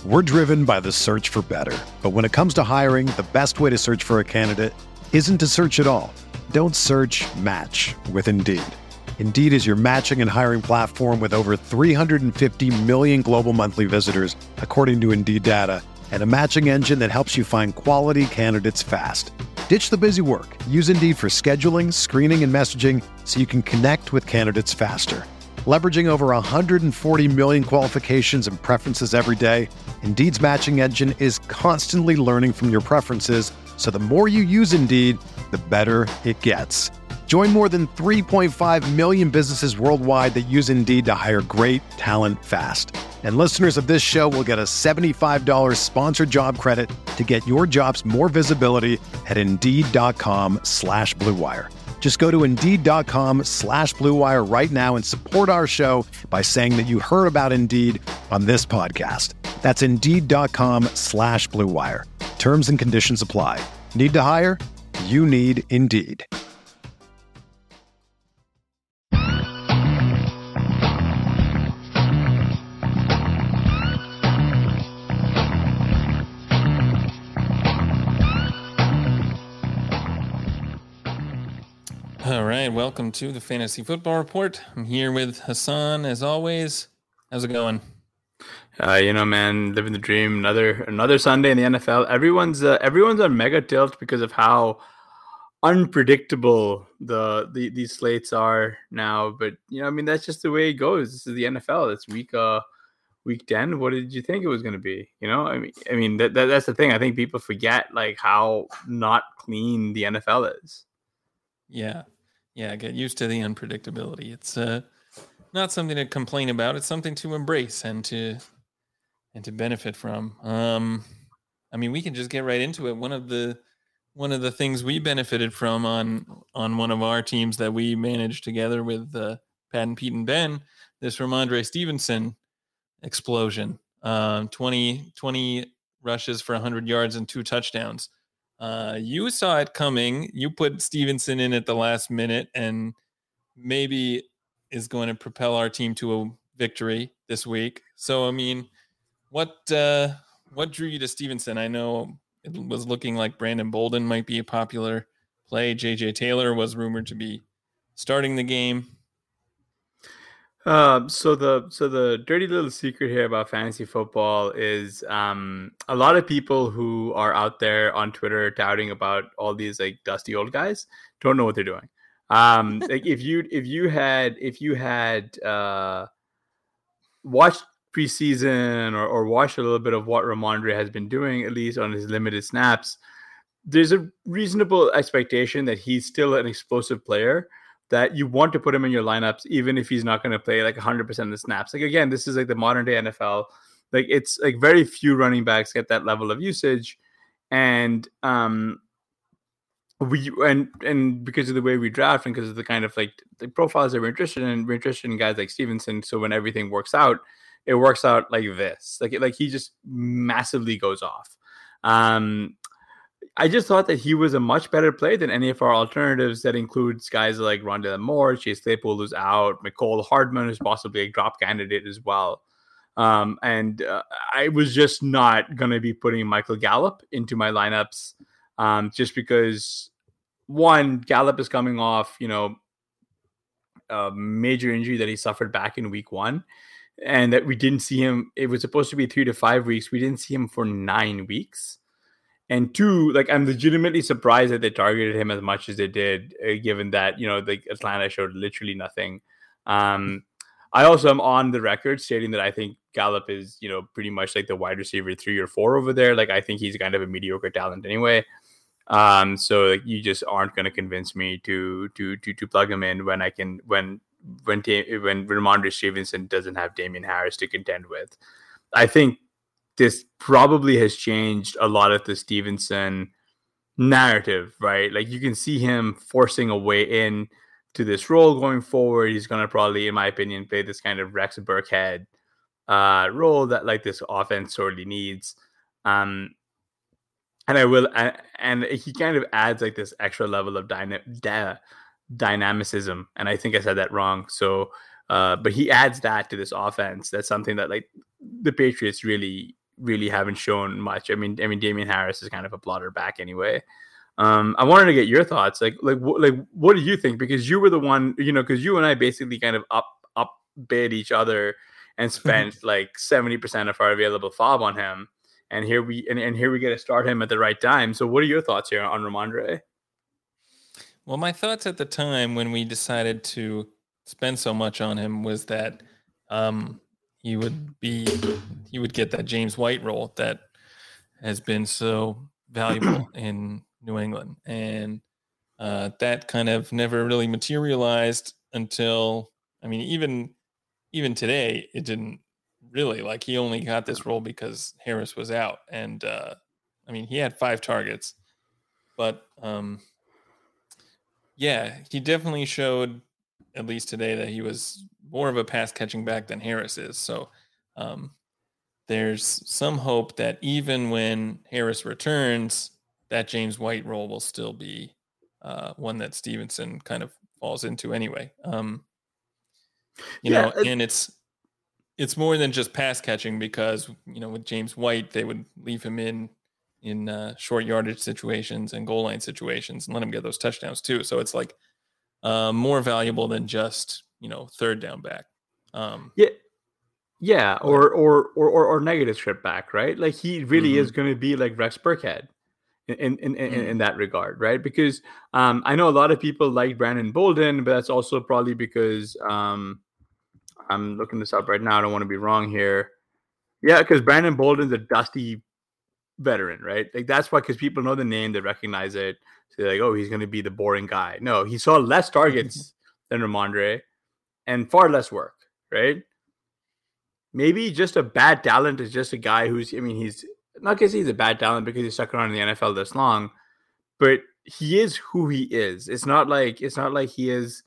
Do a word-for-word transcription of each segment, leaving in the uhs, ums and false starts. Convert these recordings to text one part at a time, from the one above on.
We're driven by the search for better. But when it comes to hiring, the best way to search for a candidate isn't to search at all. Don't search, match with Indeed. Indeed is your matching and hiring platform with over three hundred fifty million global monthly visitors, according to Indeed data, and a matching engine that helps you find quality candidates fast. Ditch the busy work. Use Indeed for scheduling, screening, and messaging so you can connect with candidates faster. Leveraging over one hundred forty million qualifications and preferences every day, Indeed's matching engine is constantly learning from your preferences, so the more you use Indeed, the better it gets. Join more than three point five million businesses worldwide that use Indeed to hire great talent fast. And listeners of this show will get a seventy-five dollars sponsored job credit to get your jobs more visibility at Indeed.com slash Blue Wire. Just go to Indeed.com slash Blue Wire right now and support our show by saying that you heard about Indeed on this podcast. That's Indeed.com slash Blue Wire. Terms and conditions apply. Need to hire? You need Indeed. All right, welcome to the Fantasy Football Report. I'm here with Hassan, as always. How's it going? Uh, you know, man, living the dream. Another another Sunday in the N F L. Everyone's uh, everyone's on mega tilt because of how unpredictable the, the these slates are now. But you know, I mean, that's just the way it goes. This is the N F L. It's week uh week ten. What did you think it was going to be? You know, I mean, I mean that, that that's the thing. I think people forget like how not clean the N F L is. Yeah. Yeah, get used to the unpredictability. It's uh, not something to complain about. It's something to embrace and to and to benefit from. Um, I mean, we can just get right into it. One of the one of the things we benefited from on on one of our teams that we managed together with uh, Pat and Pete and Ben, this Ramondre Stevenson explosion. Um, twenty, twenty rushes for one hundred yards and two touchdowns. Uh, you saw it coming. You put Stevenson in at the last minute and maybe is going to propel our team to a victory this week. So, I mean, what uh, what drew you to Stevenson? I know it was looking like Brandon Bolden might be a popular play. J J Taylor was rumored to be starting the game. Um, so the so the dirty little secret here about fantasy football is um, a lot of people who are out there on Twitter touting about all these like dusty old guys don't know what they're doing. Um, like if you if you had if you had uh, watched preseason or, or watched a little bit of what Ramondre has been doing, at least on his limited snaps, there's a reasonable expectation that he's still an explosive player, that you want to put him in your lineups, even if he's not going to play like one hundred percent of the snaps. Like, again, this is like the modern day N F L. Like, it's like very few running backs get that level of usage. And, um, we, and, and because of the way we draft and because of the kind of like the profiles that we're interested in, we're interested in guys like Stevenson. So when everything works out, it works out like this, like, like he just massively goes off. Um, I just thought that he was a much better play than any of our alternatives that includes guys like Rondale Moore, Chase Claypool, who's out, Mecole Hardman, who's possibly a drop candidate as well. Um, and uh, I was just not going to be putting Michael Gallup into my lineups um, just because, one, Gallup is coming off, you know, a major injury that he suffered back in week one, and that we didn't see him. It was supposed to be three to five weeks. We didn't see him for nine weeks. And two, like, I'm legitimately surprised that they targeted him as much as they did, uh, given that, you know, the Atlanta showed literally nothing. Um, I also am on the record stating that I think Gallup is, you know, pretty much like the wide receiver three or four over there. Like, I think he's kind of a mediocre talent anyway. Um, so like, you just aren't going to convince me to to to to plug him in when I can when when when Ramondre Stevenson doesn't have Damian Harris to contend with. I think this probably has changed a lot of the Stevenson narrative, right? Like, you can see him forcing a way in to this role going forward. He's going to probably, in my opinion, play this kind of Rex Burkhead uh, role that like this offense sorely needs. Um, and I will, and he kind of adds like this extra level of dyna- da- dynamicism. And I think I said that wrong. So, uh, but he adds that to this offense. That's something that like the Patriots really really haven't shown much. I mean, I mean, Damian Harris is kind of a plotter back anyway. Um, I wanted to get your thoughts. Like, like, wh- like, what do you think? Because you were the one, you know, because you and I basically kind of up, up bid each other and spent like seventy percent of our available F O B on him. And here we, and, and here we get to start him at the right time. So what are your thoughts here on Ramondre? Well, my thoughts at the time when we decided to spend so much on him was that um, he would be, he would get that James White role that has been so valuable in New England. And uh, that kind of never really materialized until, I mean, even, even today, it didn't really. Like, he only got this role because Harris was out. And uh, I mean, he had five targets, but um, yeah, he definitely showed, at least today, that he was more of a pass catching back than Harris is. So um, there's some hope that even when Harris returns, that James White role will still be uh, one that Stevenson kind of falls into anyway. Um, you Yeah, know, it- and it's it's more than just pass catching, because, you know, with James White, they would leave him in in uh, short yardage situations and goal line situations and let him get those touchdowns too. So it's like uh, more valuable than just, you know, third down back. Um, Yeah, yeah, Go ahead. or or or or, or negative strip back, right? Like, he really Mhm. is going to be like Rex Burkhead in in in, in, Mm. in that regard, right? Because um, I know a lot of people like Brandon Bolden, but that's also probably because um, I'm looking this up right now. I don't want to be wrong here. Yeah, because Brandon Bolden's a dusty veteran, right? Like, that's why, because people know the name, they recognize it. So they're like, oh, he's going to be the boring guy. No, he saw less targets than Ramondre and far less work, right? Maybe just a bad talent is just a guy who's, I mean, he's not because he's a bad talent because he's stuck around in the N F L this long, but he is who he is. It's not like, it's not like he is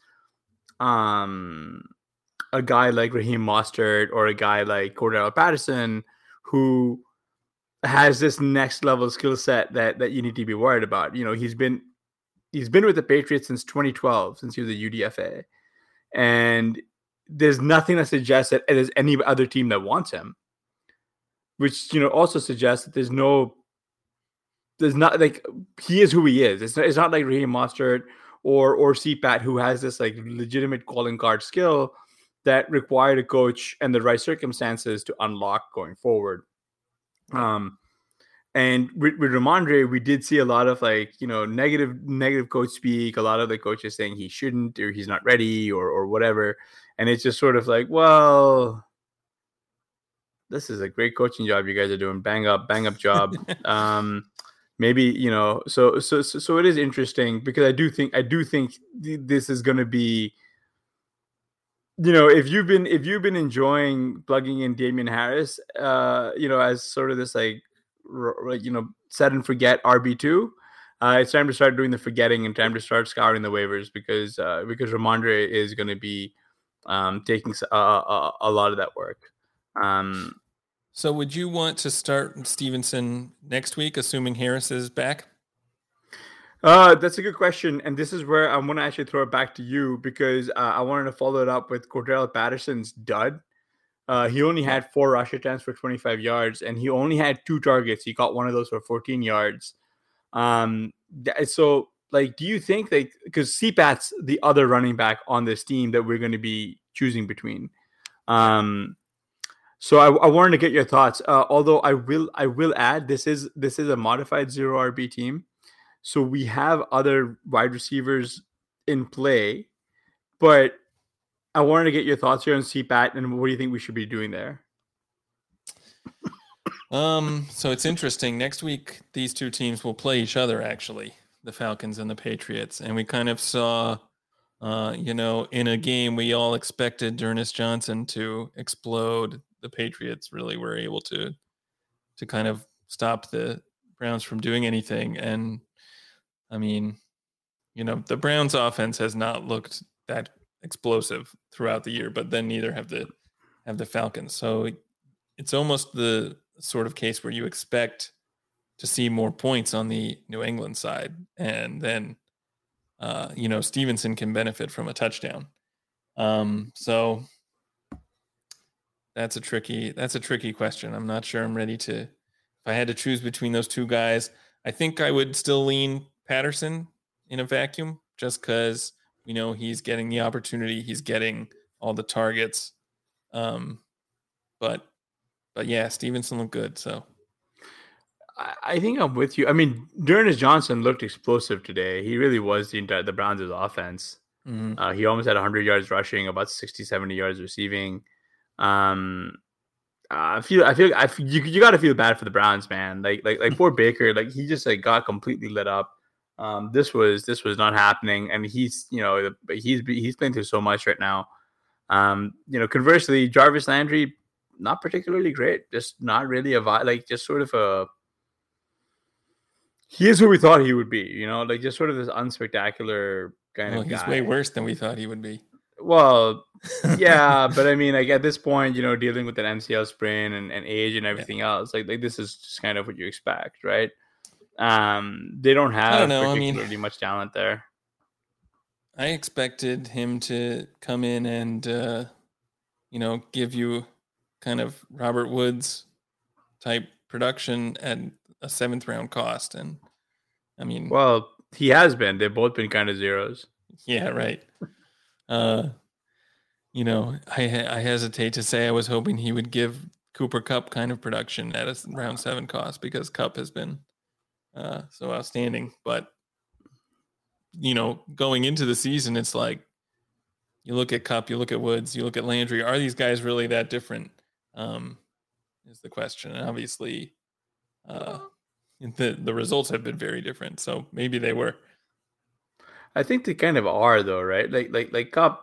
um a guy like Raheem Mostert or a guy like Cordell Patterson who has this next level skill set that that you need to be worried about. You know, he's been he's been with the Patriots since twenty twelve, since he was a U D F A, and there's nothing that suggests that there's any other team that wants him. Which, you know, also suggests that there's no, there's not, like, he is who he is. It's not, it's not like Raheem Mostert or or C PAT, who has this like legitimate calling card skill that required a coach and the right circumstances to unlock going forward. Right. Um, and with, with Ramondre, we did see a lot of, like, you know, negative negative coach speak. A lot of the coaches saying he shouldn't, or he's not ready, or or whatever. And it's just sort of like, well, this is a great coaching job you guys are doing. Bang up, bang up job. um, maybe, you know, so so so so it is interesting, because I do think I do think th- this is going to be, you know, if you've been if you've been enjoying plugging in Damian Harris, uh, you know, as sort of this like, r- you know, set and forget R B two, uh, it's time to start doing the forgetting and time to start scouring the waivers, because uh, because Ramondre is going to be um, taking a, a, a lot of that work. Um, So would you want to start Stevenson next week, assuming Harris is back? Uh, that's a good question, and this is where I'm going to actually throw it back to you, because uh, I wanted to follow it up with Cordell Patterson's dud. Uh, he only Yeah. had four rush attempts for twenty-five yards, and he only had two targets. He caught one of those for fourteen yards. Um, th- so, like, do you think, like, because C PAT's the other running back on this team that we're going to be choosing between? Um, so I, I wanted to get your thoughts. Uh, although I will, I will add, this is this is a modified zero R B team. So we have other wide receivers in play, but I wanted to get your thoughts here on C PAT and what do you think we should be doing there? Um, so it's interesting. Next week, these two teams will play each other, actually, the Falcons and the Patriots. And we kind of saw, uh, you know, in a game we all expected D'Ernest Johnson to explode. The Patriots really were able to to kind of stop the Browns from doing anything. And I mean, you know, the Browns offense has not looked that explosive throughout the year, but then neither have the have the Falcons. So it's almost the sort of case where you expect to see more points on the New England side, and then uh, you know, Stevenson can benefit from a touchdown. Um, so that's a tricky that's a tricky question. I'm not sure I'm ready to. If I had to choose between those two guys, I think I would still lean Patterson in a vacuum, just because we know he's getting the opportunity, he's getting all the targets. Um, but but yeah, Stevenson looked good. So I, I think I'm with you. I mean, D'Ernest Johnson looked explosive today. He really was the entire the Browns' offense. mm-hmm. Uh, he almost had one hundred yards rushing, about sixty, seventy yards receiving. Um, I feel, I feel, I feel, you, you got to feel bad for the Browns, man. Like, like, like poor Baker, like he just like got completely lit up. Um, this was, this was not happening, and he's, you know, he's he's playing through so much right now. Um, you know, conversely, Jarvis Landry, not particularly great, just not really a like, just sort of a. He is who we thought he would be, you know, like just sort of this unspectacular kind well, of he's guy. way worse than we thought he would be. Well, yeah, but I mean, like at this point, you know, dealing with an M C L sprain and, and age and everything yeah. else, like like this is just kind of what you expect, right? Um, they don't have I don't know. particularly I mean, much talent there. I expected him to come in and, uh, you know, give you kind of Robert Woods type production at a seventh round cost, and I mean, well, he has been. They've both been kind of zeros. Yeah, right. Uh, you know, I I hesitate to say I was hoping he would give Cooper Kupp kind of production at a round seven cost, because Kupp has been uh, so outstanding. But you know, going into the season, it's like you look at Kupp, you look at Woods, you look at Landry. Are these guys really that different? Um, is the question. And obviously, uh, the the results have been very different. So maybe they were. I think they kind of are, though, right? Like, like, like Kupp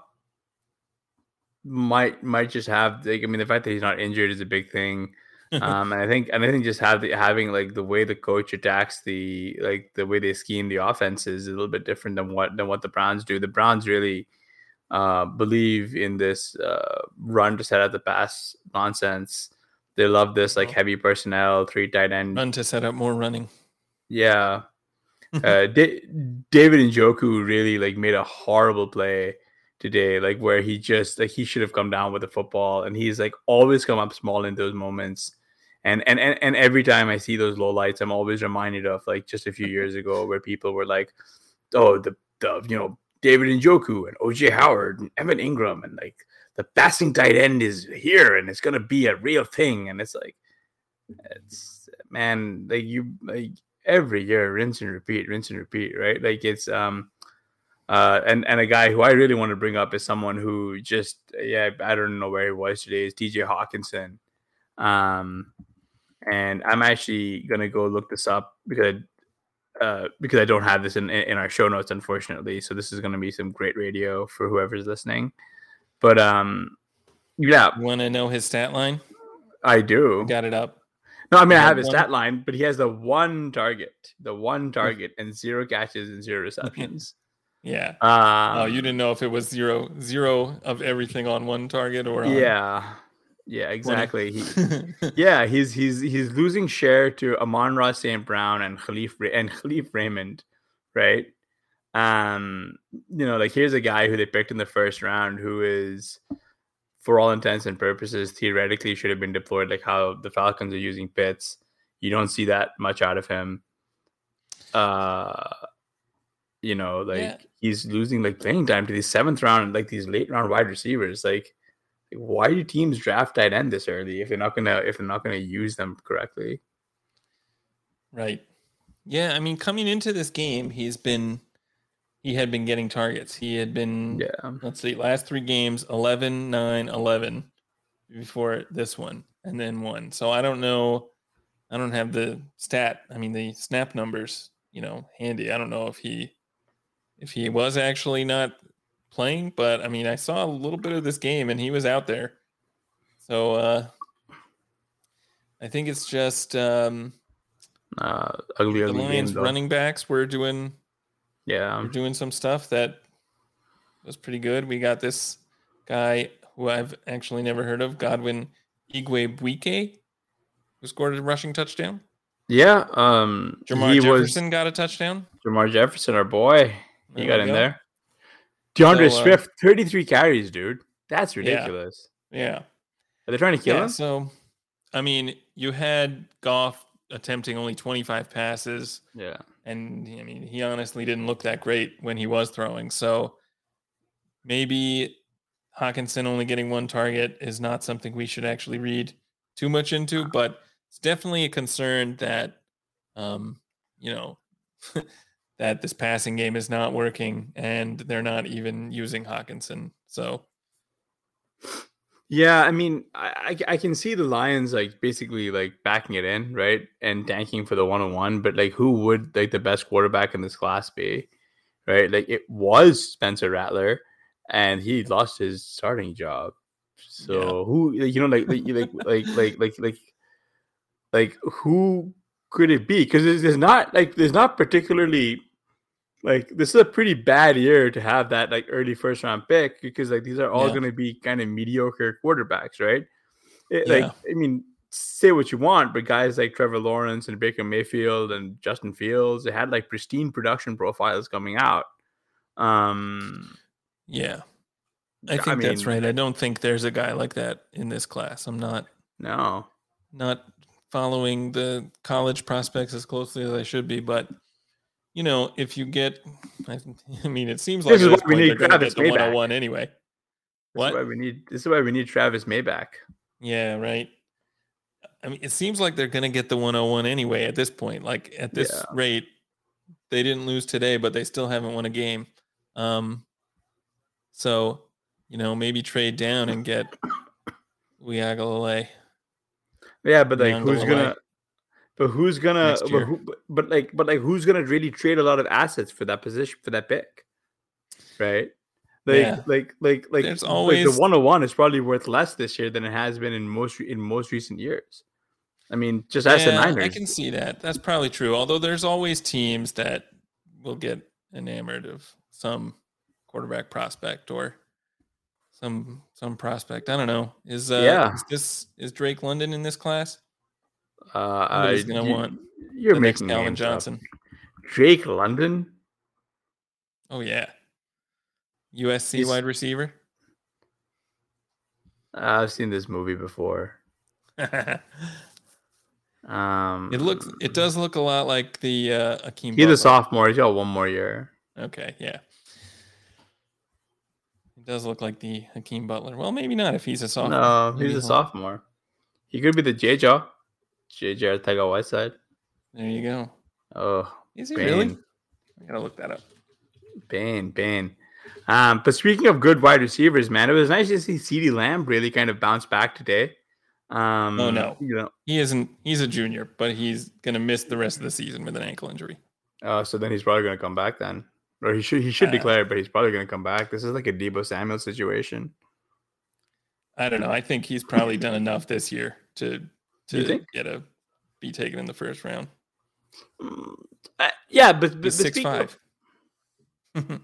might might just have. Like, I mean, the fact that he's not injured is a big thing. Um, and I think, and I think just have the, having like the way the coach attacks the like the way they scheme the offense is a little bit different than what than what the Browns do. The Browns really uh, believe in this uh, run to set up the pass nonsense. They love this like heavy personnel, three tight end run to set up more running. Yeah. uh, D- David Njoku really like made a horrible play today, like where he just like he should have come down with the football, and he's like always come up small in those moments. And and and, and every time I see those lowlights, I'm always reminded of like just a few years ago where people were like, oh, the the you know David Njoku and O J Howard and Evan Ingram, and like the passing tight end is here and it's gonna be a real thing. And it's like, it's man, like you like every year, rinse and repeat, rinse and repeat, right? Like it's um uh and and a guy who I really want to bring up is someone who just yeah I don't know where he was today is T J Hawkinson. Um and I'm actually gonna go look this up because uh because I don't have this in in our show notes, unfortunately. So this is gonna be some great radio for whoever's listening. But um yeah, you want to know his stat line? I do. I got it up. No, I mean, I have his stat line, but he has the one target, the one target, and zero catches and zero receptions. Yeah. Um, oh, you didn't know if it was zero, zero of everything on one target or on yeah, yeah, exactly. He, yeah, he's he's he's losing share to Amon-Ra Saint Brown and Khalif and Khalif Raymond, right? Um, you know, like here's a guy who they picked in the first round who is, for all intents and purposes, theoretically should have been deployed like how the Falcons are using Pitts. You don't see that much out of him. Uh, you know, like yeah. he's losing like playing time to these seventh round, like these late round wide receivers. Like, like why do teams draft tight end this early if they're not gonna if they're not gonna use them correctly? Right. Yeah, I mean, coming into this game, he's been he had been getting targets. He had been, yeah. let's see, last three games, eleven, nine, eleven before this one, and then one. So I don't know. I don't have the stat. I mean, the snap numbers, you know, handy. I don't know if he, if he was actually not playing, but I mean, I saw a little bit of this game and he was out there. So uh, I think it's just um, uh, ugly, the ugly Lions game, running backs were doing. Yeah, we're doing some stuff that was pretty good. We got this guy who I've actually never heard of, Godwin Igwebuike, who scored a rushing touchdown. Yeah, um, Jamar he Jefferson was, got a touchdown. Jamar Jefferson, our boy, he there got in go. there. DeAndre so, uh, Swift, thirty-three carries, dude. That's ridiculous. Yeah. yeah. Are they trying to kill yeah, him? So, I mean, you had Goff attempting only twenty-five passes. Yeah. And I mean, he honestly didn't look that great when he was throwing. So maybe Hawkinson only getting one target is not something we should actually read too much into, but it's definitely a concern that, um, you know, that this passing game is not working and they're not even using Hawkinson. So, yeah, I mean, I, I I can see the Lions like basically like backing it in, right, and tanking for the one on one. But like, who would like the best quarterback in this class be, right? Like, it was Spencer Rattler, and he lost his starting job. So yeah. who, you know, like like like like like like like, like who could it be? Because there's, there's not like there's not particularly. Like, this is a pretty bad year to have that like early first round pick, because like these are all Yeah. going to be kind of mediocre quarterbacks, right? It, Yeah. Like, I mean, say what you want, but guys like Trevor Lawrence and Baker Mayfield and Justin Fields, they had like pristine production profiles coming out. Um, Yeah. I think I mean, that's right. I don't think there's a guy like that in this class. I'm not no, not following the college prospects as closely as I should be, but you know, if you get, I, I mean, it seems like this is at why this we point need they're going to Travis get the one oh Maybach. one anyway. This What? is why we need. This is why we need Travis Maybach. Yeah, right. I mean, it seems like they're going to get the one oh one anyway at this point. Like at this Yeah. rate, they didn't lose today, but they still haven't won a game. Um, so you know, maybe trade down and get Uiagalelei. Yeah, but like, who's gonna? But who's gonna? Next But, year. who, but like, but like, who's gonna really trade a lot of assets for that position, for that pick, right? Like, Yeah. like, like, like, There's like always- the one oh one is probably worth less this year than it has been in most in most recent years. I mean, just ask the Yeah, Niners. I can see that. That's probably true. Although there's always teams that will get enamored of some quarterback prospect or some some prospect. I don't know. Is uh Yeah. is this is Drake London in this class? Uh, Somebody's uh, gonna you, want you're the next making Calvin names Johnson. up. Drake London. Oh yeah. U S C He's- wide receiver. Uh, I've seen this movie before. it Um, looks it does look a lot like the uh Akeem He's Butler. a sophomore. He's got one more year. Okay, yeah. It does look like the Hakeem Butler. Well, maybe not if he's a sophomore. No, Maybe he's a he'll- sophomore. He could be the J-Jaw. J J Artega Whiteside. There you go. Oh, Is he Bane. really? I gotta look that up. Bane, Bane. Um, but speaking of good wide receivers, man, it was nice to see CeeDee Lamb really kind of bounce back today. Um, Oh, no. you know, He isn't. He's a junior, but he's gonna miss the rest of the season with an ankle injury. uh, so then he's probably going to come back then, or he should he should Uh, declare, but he's probably going to come back. This is like a Deebo Samuel situation. I don't know. I think he's probably done enough this year to You to think? get a be taken in the first round. Mm, uh, yeah, but, but, but He's six speaking of- five.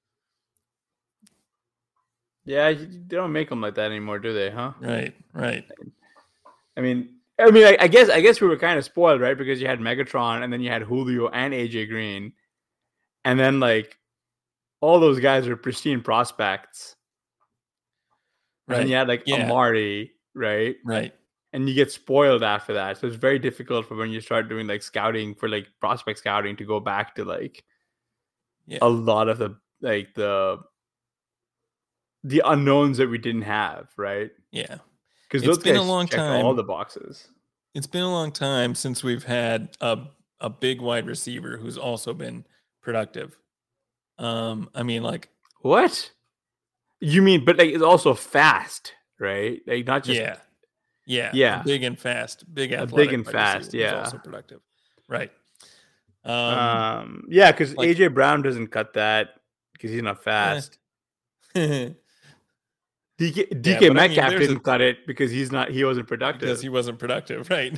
yeah, you- they don't make them like that anymore, do they? Huh? Right, right. I mean, I mean, I, I guess I guess we were kind of spoiled, right? Because you had Megatron, and then you had Julio and A J Green, and then like all those guys are pristine prospects. And Right. then you had like Yeah. Amari, right? Right. And you get spoiled after that. So it's very difficult for when you start doing like scouting for like prospect scouting to go back to like Yeah. a lot of the like the the unknowns that we didn't have, right? Yeah. Because It's those been a guys long checked time. all the boxes. It's been a long time since we've had a a big wide receiver who's also been productive. Um, I mean, like, What? You mean, but like it's also fast, right? Like not just yeah, yeah, a Yeah. big and fast, big A athletic, big and wide fast, receiver who's yeah. also productive, right? Um, um yeah, because like- A J Brown doesn't cut that because he's not fast. because D K, but I D K mean, Metcalf there's a- didn't cut it because he's not he wasn't productive. he wasn't productive, right?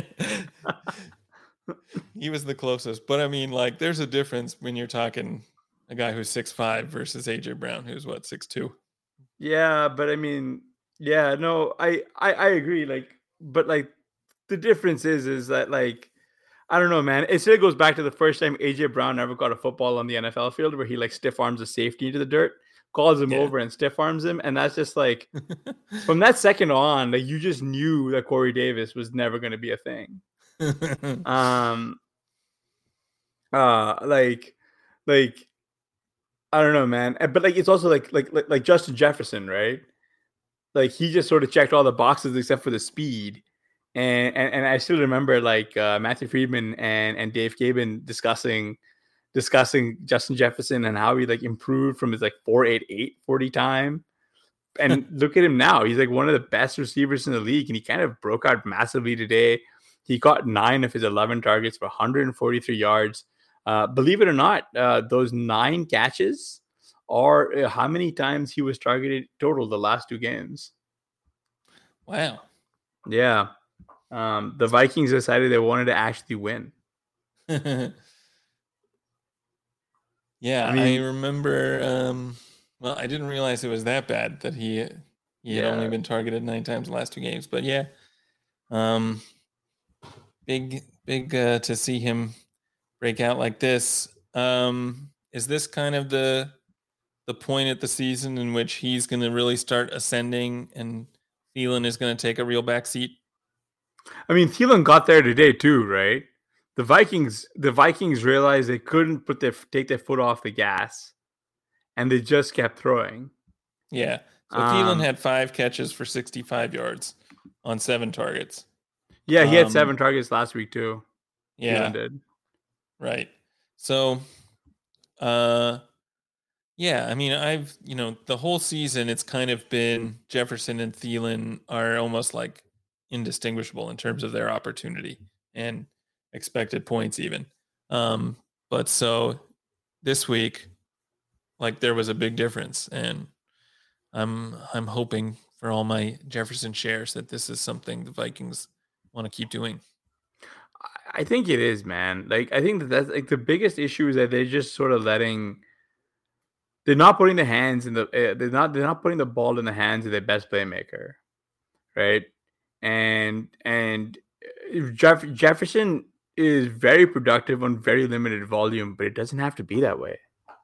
He was the closest, but I mean, like, there's a difference when you're talking a guy who's six five versus A J Brown, who's what six two. Yeah, but I mean, yeah, no, I, I I agree. Like, but like the difference is is that like I don't know, man. It still goes back to the first time A J Brown ever got a football on the N F L field where he like stiff arms a safety into the dirt. calls him Yeah. over and stiff arms him. And that's just like, from that second on, like you just knew that Corey Davis was never going to be a thing. um, uh, like, like, I don't know, man. But like, it's also like, like, like, like Justin Jefferson, right? Like he just sort of checked all the boxes except for the speed. And and, and I still remember like uh, Matthew Friedman and, and Dave Caban discussing discussing Justin Jefferson and how he like improved from his like four eight eight forty time. And look at him now. He's like one of the best receivers in the league. And he kind of broke out massively today. He caught nine of his eleven targets for one hundred forty-three yards. Uh, believe it or not, uh, those nine catches are uh, how many times he was targeted total the last two games. Wow. Yeah. Um, the Vikings decided they wanted to actually win. Yeah, I mean- I remember. Um, well, I didn't realize it was that bad that he he had Yeah. only been targeted nine times the last two games. But yeah, um, big big uh, to see him break out like this. Um, is this kind of the the point at the season in which he's going to really start ascending and Thielen is going to take a real back seat? I mean, Thielen got there today too, right? The Vikings, the Vikings realized they couldn't put their take their foot off the gas, and they just kept throwing. Yeah. So Um, Thielen had five catches for sixty-five yards on seven targets. Yeah, he had Um, seven targets last week too. Yeah. Thielen did. Right. So, uh, yeah, I mean, I've, you know, the whole season, it's kind of been Jefferson and Thielen are almost like indistinguishable in terms of their opportunity and expected points even. Um, but so this week, like there was a big difference, and I'm, I'm hoping for all my Jefferson shares that this is something the Vikings want to keep doing. I think it is, man. Like, I think that that's like the biggest issue is that they're just sort of letting. They're not putting the hands in the. Uh, they're not. They're not putting the ball in the hands of their best playmaker, right? And and Jeff, Jefferson is very productive on very limited volume, but it doesn't have to be that way.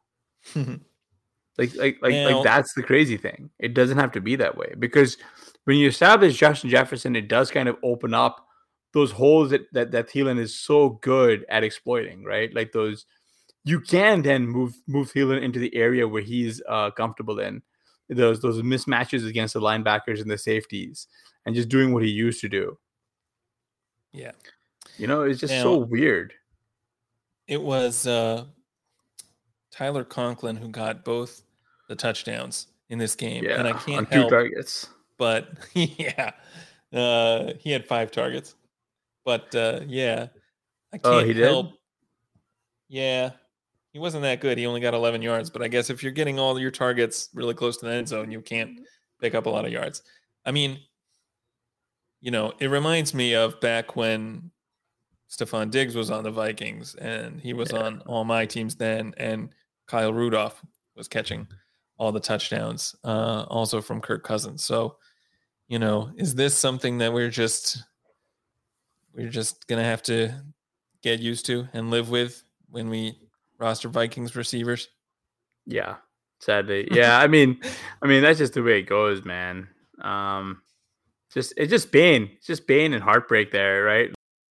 Like like like Now- like that's the crazy thing. It doesn't have to be that way because when you establish Justin Jefferson, it does kind of open up those holes that that that Thielen is so good at exploiting, right? Like those, you can then move move Thielen into the area where he's uh, comfortable in those those mismatches against the linebackers and the safeties, and just doing what he used to do. Yeah. You know, it's just Now- so weird. It was uh, Tyler Conklin who got both the touchdowns in this game. Yeah, and I on can't two help, targets. but yeah, uh, he had five targets. But uh, yeah, I can't Oh, he did? help. Yeah, he wasn't that good. He only got eleven yards. But I guess if you're getting all your targets really close to the end zone, you can't pick up a lot of yards. I mean, you know, it reminds me of back when Stephon Diggs was on the Vikings and he was Yeah. on all my teams then, and Kyle Rudolph was catching all the touchdowns, uh, also from Kirk Cousins. So, you know, is this something that we're just we're just gonna have to get used to and live with when we roster Vikings receivers? Yeah, sadly. Yeah, I mean, I mean that's just the way it goes, man. Um, just it's just pain, it's just pain and heartbreak there, right?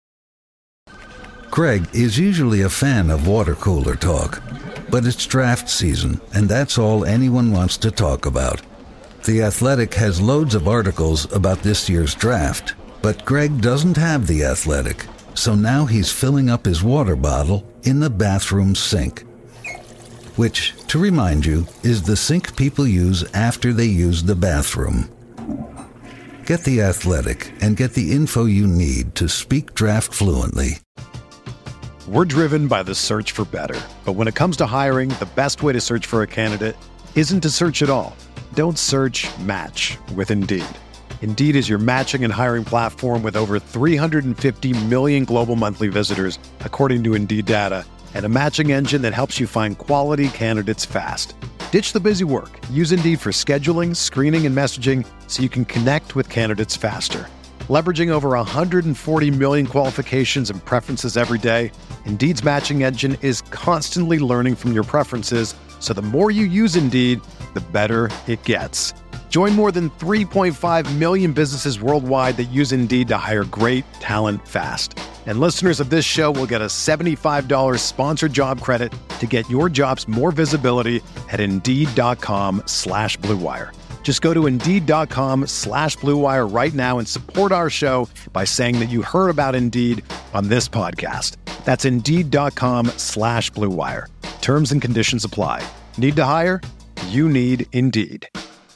Greg is usually a fan of water cooler talk, but it's draft season, and that's all anyone wants to talk about. The Athletic has loads of articles about this year's draft, but Greg doesn't have The Athletic, so now he's filling up his water bottle in the bathroom sink. Which, to remind you, is the sink people use after they use the bathroom. Get The Athletic and get the info you need to speak draft fluently. We're driven by the search for better. But when it comes to hiring, the best way to search for a candidate isn't to search at all. Don't search, match with Indeed. Indeed is your matching and hiring platform with over three hundred fifty million global monthly visitors, according to Indeed data, and a matching engine that helps you find quality candidates fast. Ditch the busy work. Use Indeed for scheduling, screening, and messaging so you can connect with candidates faster. Leveraging over one hundred forty million qualifications and preferences every day, Indeed's matching engine is constantly learning from your preferences So the more you use Indeed, the better it gets. Join more than three point five million businesses worldwide that use Indeed to hire great talent fast. And listeners of this show will get a seventy-five dollars sponsored job credit to get your jobs more visibility at Indeed.com slash Blue Wire. Just go to Indeed.com slash Blue Wire right now and support our show by saying that you heard about Indeed on this podcast. That's Indeed.com slash Blue Wire. Terms and conditions apply. Need to hire? You need Indeed.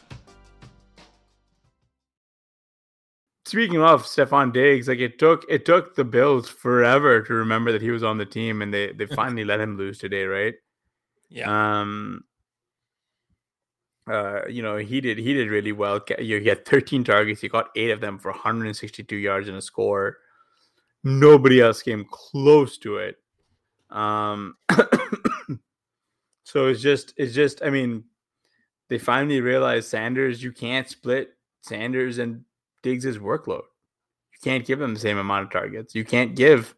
Speaking of Stefon Diggs, like it took it took the Bills forever to remember that he was on the team, and they they finally let him lose today, right? Yeah. Um. Uh, you know, he did he did really well. He had thirteen targets. He got eight of them for one hundred sixty-two yards and a score. Nobody else came close to it. Um. So it's just it's just I mean, they finally realized Sanders. You can't split Sanders and Diggs' workload. You can't give him the same amount of targets. You can't give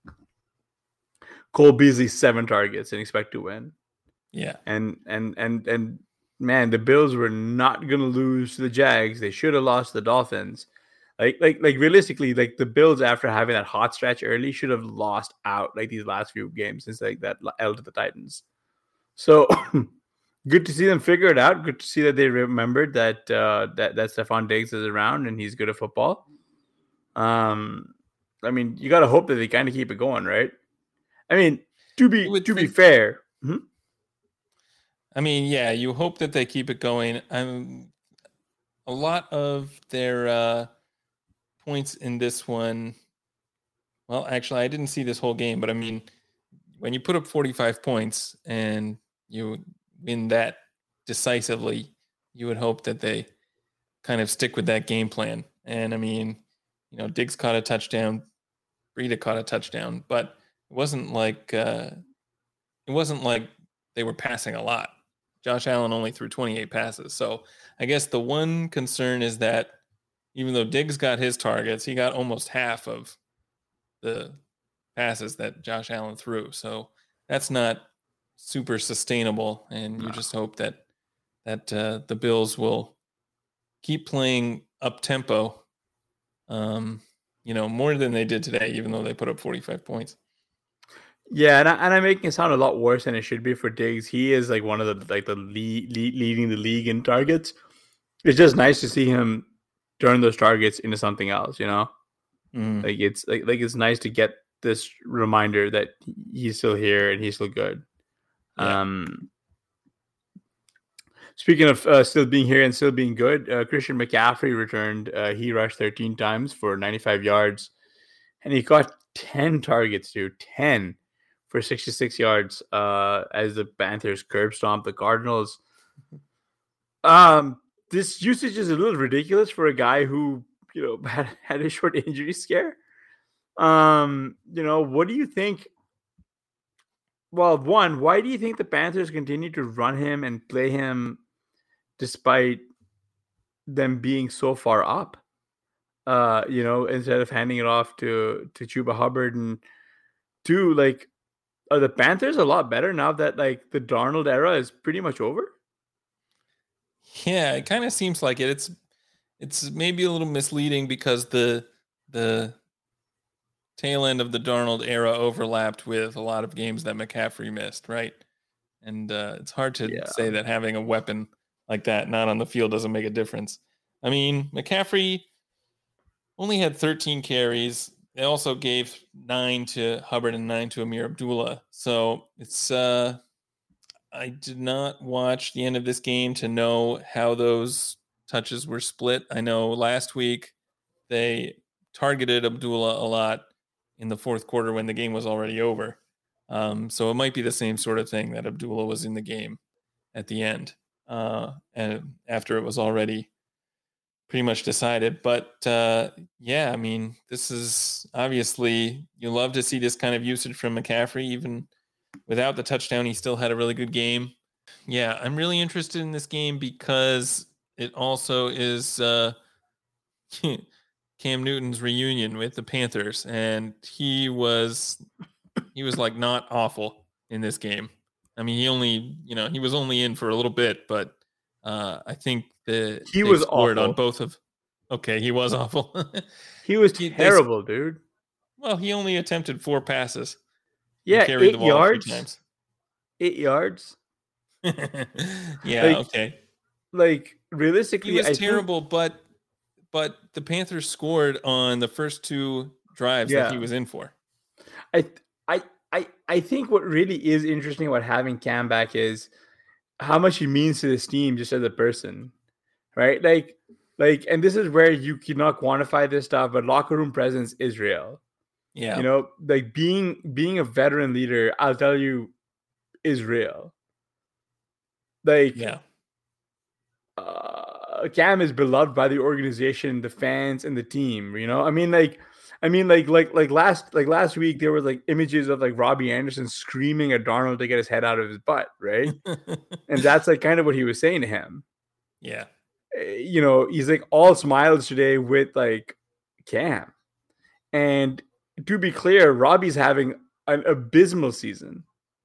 Cole Beasley seven targets and expect to win. Yeah. And and and and man, the Bills were not gonna lose to the Jags. They should have lost to the Dolphins. Like like like realistically, like the Bills after having that hot stretch early should have lost out like these last few games since like that L to the Titans. So good to see them figure it out. Good to see that they remembered that uh, that that Stefon Diggs is around and he's good at football. Um, I mean, you got to hope that they kind of keep it going, right? I mean, to be to think, be fair, hmm? I mean, yeah, you hope that they keep it going. I'm a lot of their uh, points in this one. Well, actually, I didn't see this whole game, but I mean, when you put up forty-five points and you win that decisively, you would hope that they kind of stick with that game plan. And I mean, you know, Diggs caught a touchdown, Breida caught a touchdown, but it wasn't like uh, it wasn't like they were passing a lot. Josh Allen only threw twenty-eight passes. So I guess the one concern is that even though Diggs got his targets, he got almost half of the passes that Josh Allen threw. So that's not super sustainable. And you just hope that that uh, the Bills will keep playing up tempo, um, you know, more than they did today, even though they put up forty-five points. Yeah, and, I, and I'm making it sound a lot worse than it should be for Diggs. He is like one of the like the lead, lead, leading the league in targets. It's just nice to see him turn those targets into something else, you know. Mm. Like it's like like it's nice to get this reminder that he's still here and he's still good. Yeah. Um, speaking of uh, still being here and still being good, uh, Christian McCaffrey returned. Uh, he rushed thirteen times for ninety-five yards, and he got ten targets, dude. ten for sixty-six yards uh, as the Panthers curb stomped the Cardinals. Um, this usage is a little ridiculous for a guy who, you know, had, had a short injury scare. Um, you know, what do you think? Well, one, why do you think the Panthers continue to run him and play him despite them being so far up? Uh, you know, instead of handing it off to to Chuba Hubbard, and two, like, are the Panthers a lot better now that like the Darnold era is pretty much over? Yeah, it kind of seems like it. It's it's maybe a little misleading because the the tail end of the Darnold era overlapped with a lot of games that McCaffrey missed, right? And uh, it's hard to Yeah. say that having a weapon like that not on the field doesn't make a difference. I mean, McCaffrey only had thirteen carries. They also gave nine to Hubbard and nine to Amir Abdullah. So it's uh, I did not watch the end of this game to know how those touches were split. I know last week they targeted Abdullah a lot in the fourth quarter when the game was already over. Um, so it might be the same sort of thing that Abdullah was in the game at the end uh, and after it was already pretty much decided. But uh, yeah, I mean, this is obviously, you love to see this kind of usage from McCaffrey. Even without the touchdown, he still had a really good game. Yeah, I'm really interested in this game because it also is uh, Cam Newton's reunion with the Panthers, and he was he was like not awful in this game. I mean, he only, you know, he was only in for a little bit, but uh, I think that He they was scored awful. on both of. Okay, he was awful. He was He- they- terrible, dude. Well, he only attempted four passes. Yeah, and carried eight the ball yards. a few times. Eight yards. yeah, Like, okay. Like He realistically, was I think- terrible, but but the Panthers scored on the first two drives that he Yeah. was in for. I, I, I, I think what really is interesting about having Cam back is how much he means to this team just as a person, right? Like, like, and this is where you cannot quantify this stuff, but locker room presence is real. Yeah. You know, like being being a veteran leader, I'll tell you, is real. Like, Yeah. uh, Cam is beloved by the organization, the fans, and the team. You know, I mean, like, I mean, like, like, like last, like last week, there were like images of like Robbie Anderson screaming at Darnold to get his head out of his butt, right? And that's like kind of what he was saying to him. yeah. Uh, You know, he's like all smiles today with like Cam, and to be clear, Robbie's having an abysmal season.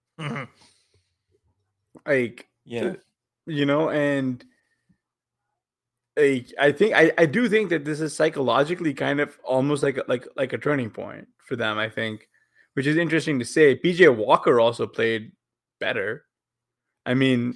Like, Yeah. you know, and like I think I, I do think that this is psychologically kind of almost like a- like like a turning point for them, I think, which is interesting to say. P J Walker also played better. I mean,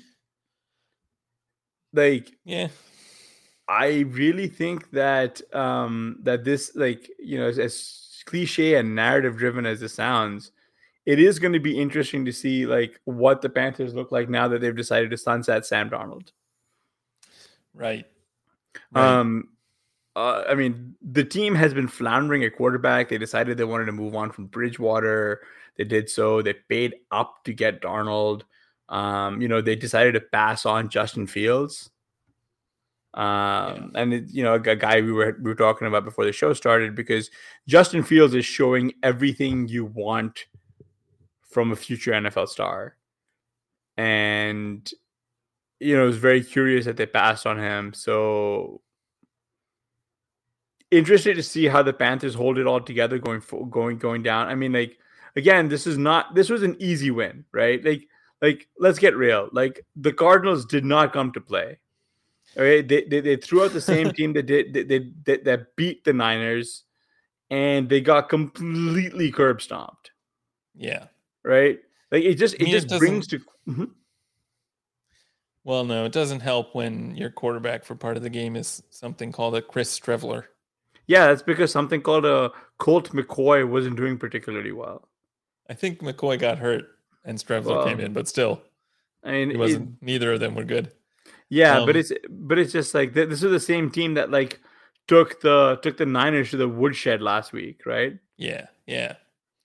like Yeah. I really think that um that this, like, you know, as, as cliche and narrative driven as it sounds, it is going to be interesting to see like what the Panthers look like now that they've decided to sunset Sam Darnold. Right. Right. Um, uh, I mean, the team has been floundering at quarterback. They decided they wanted to move on from Bridgewater. They did so. They paid up to get Darnold. Um, you know, they decided to pass on Justin Fields. Um, and it, you know, a, a guy we were we were talking about before the show started, because Justin Fields is showing everything you want from a future N F L star. And you know, it was very curious that they passed on him. So interested to see how the Panthers hold it all together going going going down. I mean, like, again, this is not this was an easy win, right? Like, like let's get real. Like, the Cardinals did not come to play. All right, they they, they threw out the same team that did they, they, they that beat the Niners, and they got completely curb stomped. Yeah. Right? Like, it just I mean, it it just brings to. doesn't- Mhm. Well, no, it doesn't help when your quarterback for part of the game is something called a Chris Streveler. Yeah, that's because something called a Colt McCoy wasn't doing particularly well. I think McCoy got hurt and Streveler Well, came in, but still, I mean, he it- wasn't. neither of them were good. yeah, but Um, it's but it's just like th- this is the same team that like took the took the Niners to the woodshed last week, right? Yeah, yeah,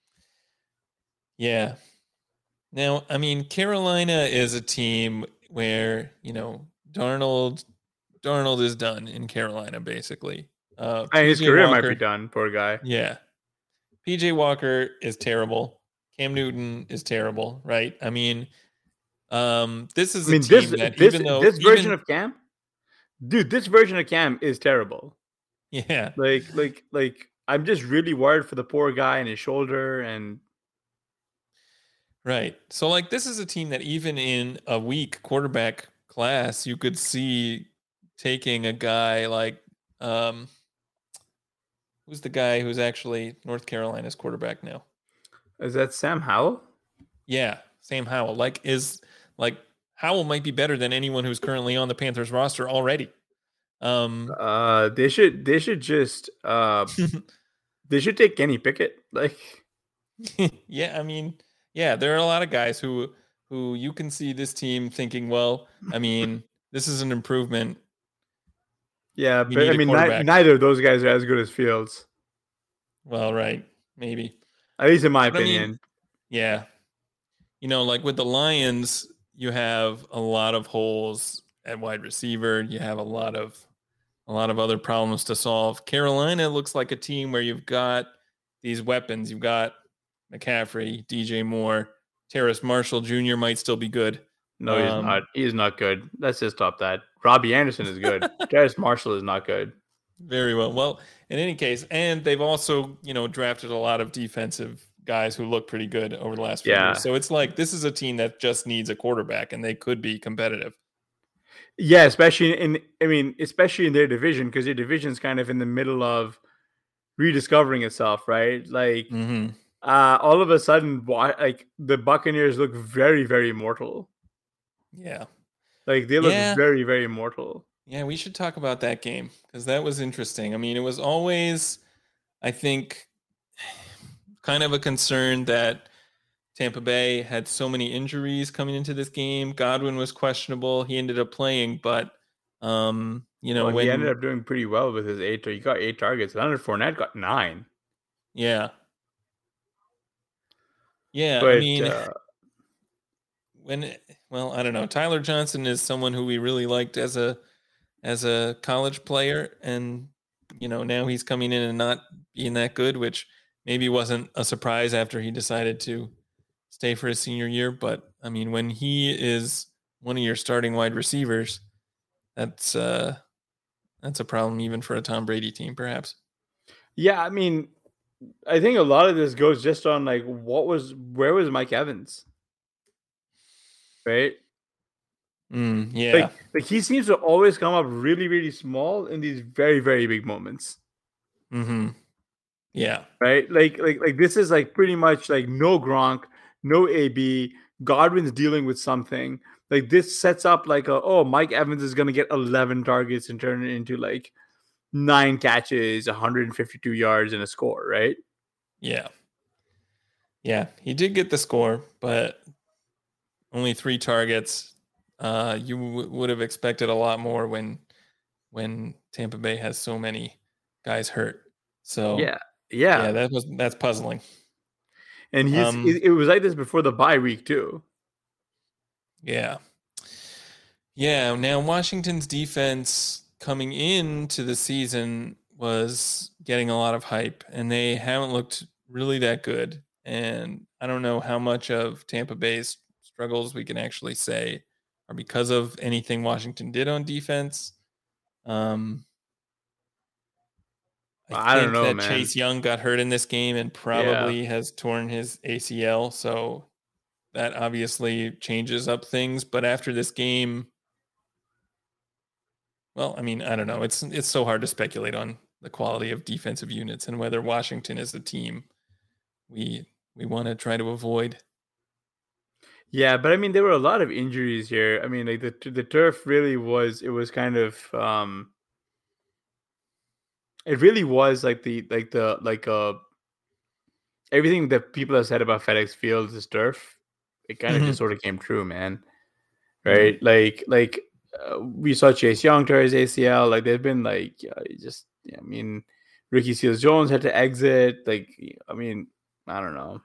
yeah. Now, I mean, Carolina is a team where, you know, Darnold, Darnold is done in Carolina, basically. Uh, I mean, his P J career might Walker- be done, poor guy. Yeah. P J Walker is terrible. Cam Newton is terrible, right? I mean, um, this is I mean, a team this that this even though this version even- of Cam, dude, this version of Cam is terrible. yeah, Like, like, like, I'm just really worried for the poor guy and his shoulder. And right. So like this is a team that even in a weak quarterback class, you could see taking a guy like um who's the guy who's actually North Carolina's quarterback now? is that Sam Howell? Yeah, Sam Howell. Like is like Howell might be better than anyone who's currently on the Panthers roster already. Um Uh, they should they should just uh they should take Kenny Pickett. Like, yeah, I mean, yeah, there are a lot of guys who who you can see this team thinking, well, I mean, this is an improvement. yeah, We but need I a mean, ni- quarterback. neither of those guys are as good as Fields, Well, right, maybe. at least in my But I mean, opinion. Yeah. You know, like with the Lions, you have a lot of holes at wide receiver. You have a lot of a lot of other problems to solve. Carolina looks like a team where you've got these weapons. You've got McCaffrey, D J Moore, Terrace Marshall Junior might still be good. No, he's um, not. He's not good. Let's just stop that. Robbie Anderson is good. Terrace Marshall is not good. Very well. Well, in any case, and they've also, you know, drafted a lot of defensive guys who look pretty good over the last few Yeah. years. So it's like this is a team that just needs a quarterback, and they could be competitive. Yeah, especially in, I mean, especially in their division, because their division's kind of in the middle of rediscovering itself, right? Like, Mm-hmm. uh, all of a sudden, like the Buccaneers look very, very mortal. Yeah. Like they look Yeah. very, very mortal. Yeah, we should talk about that game because that was interesting. I mean, it was always, I think, kind of a concern that Tampa Bay had so many injuries coming into this game. Godwin was questionable. He ended up playing, but um, you know, well, when he ended up doing pretty well with his eight. He got eight targets. Leonard Fournette got nine. Yeah. Yeah, but, I mean, uh, when well, I don't know. Tyler Johnson is someone who we really liked as a as a college player, and you know, now he's coming in and not being that good, which maybe wasn't a surprise after he decided to stay for his senior year. But I mean, when he is one of your starting wide receivers, that's uh, that's a problem even for a Tom Brady team, perhaps. Yeah, I mean, I think a lot of this goes just on like what was where was Mike Evans, right? Mm, yeah, like, like he seems to always come up really, really small in these very, very big moments. Mm-hmm. Yeah, right. Like, like, like this is like pretty much like no Gronk, no A B. Godwin's dealing with something. Like this sets up like a oh Mike Evans is gonna get eleven targets and turn it into like nine catches, one hundred fifty-two yards, and a score, right? Yeah. Yeah, he did get the score, but only three targets. Uh, you w- would have expected a lot more when when Tampa Bay has so many guys hurt. So yeah, yeah, yeah, that was that's puzzling. And he's um, it, it was like this before the bye week too. Yeah, yeah. Now Washington's defense coming into the season was getting a lot of hype, and they haven't looked really that good. And I don't know how much of Tampa Bay's struggles we can actually say are because of anything Washington did on defense. Um, I, I think don't know, that man. Chase Young got hurt in this game and probably yeah. has torn his A C L. So that obviously changes up things. But after this game, well, I mean, I don't know. It's it's so hard to speculate on the quality of defensive units and whether Washington is the team we we want to try to avoid. Yeah, but I mean, there were a lot of injuries here. I mean, like the the turf really was. It was kind of. Um, it really was like the like the like uh everything that people have said about FedEx Field is turf. It kind of mm-hmm. just sort of came true, man. Right? Mm-hmm. Like like uh, we saw Chase Young tear his A C L. Like there's been like uh, just yeah, I mean, Ricky Seals Jones had to exit. Like I mean, I don't know.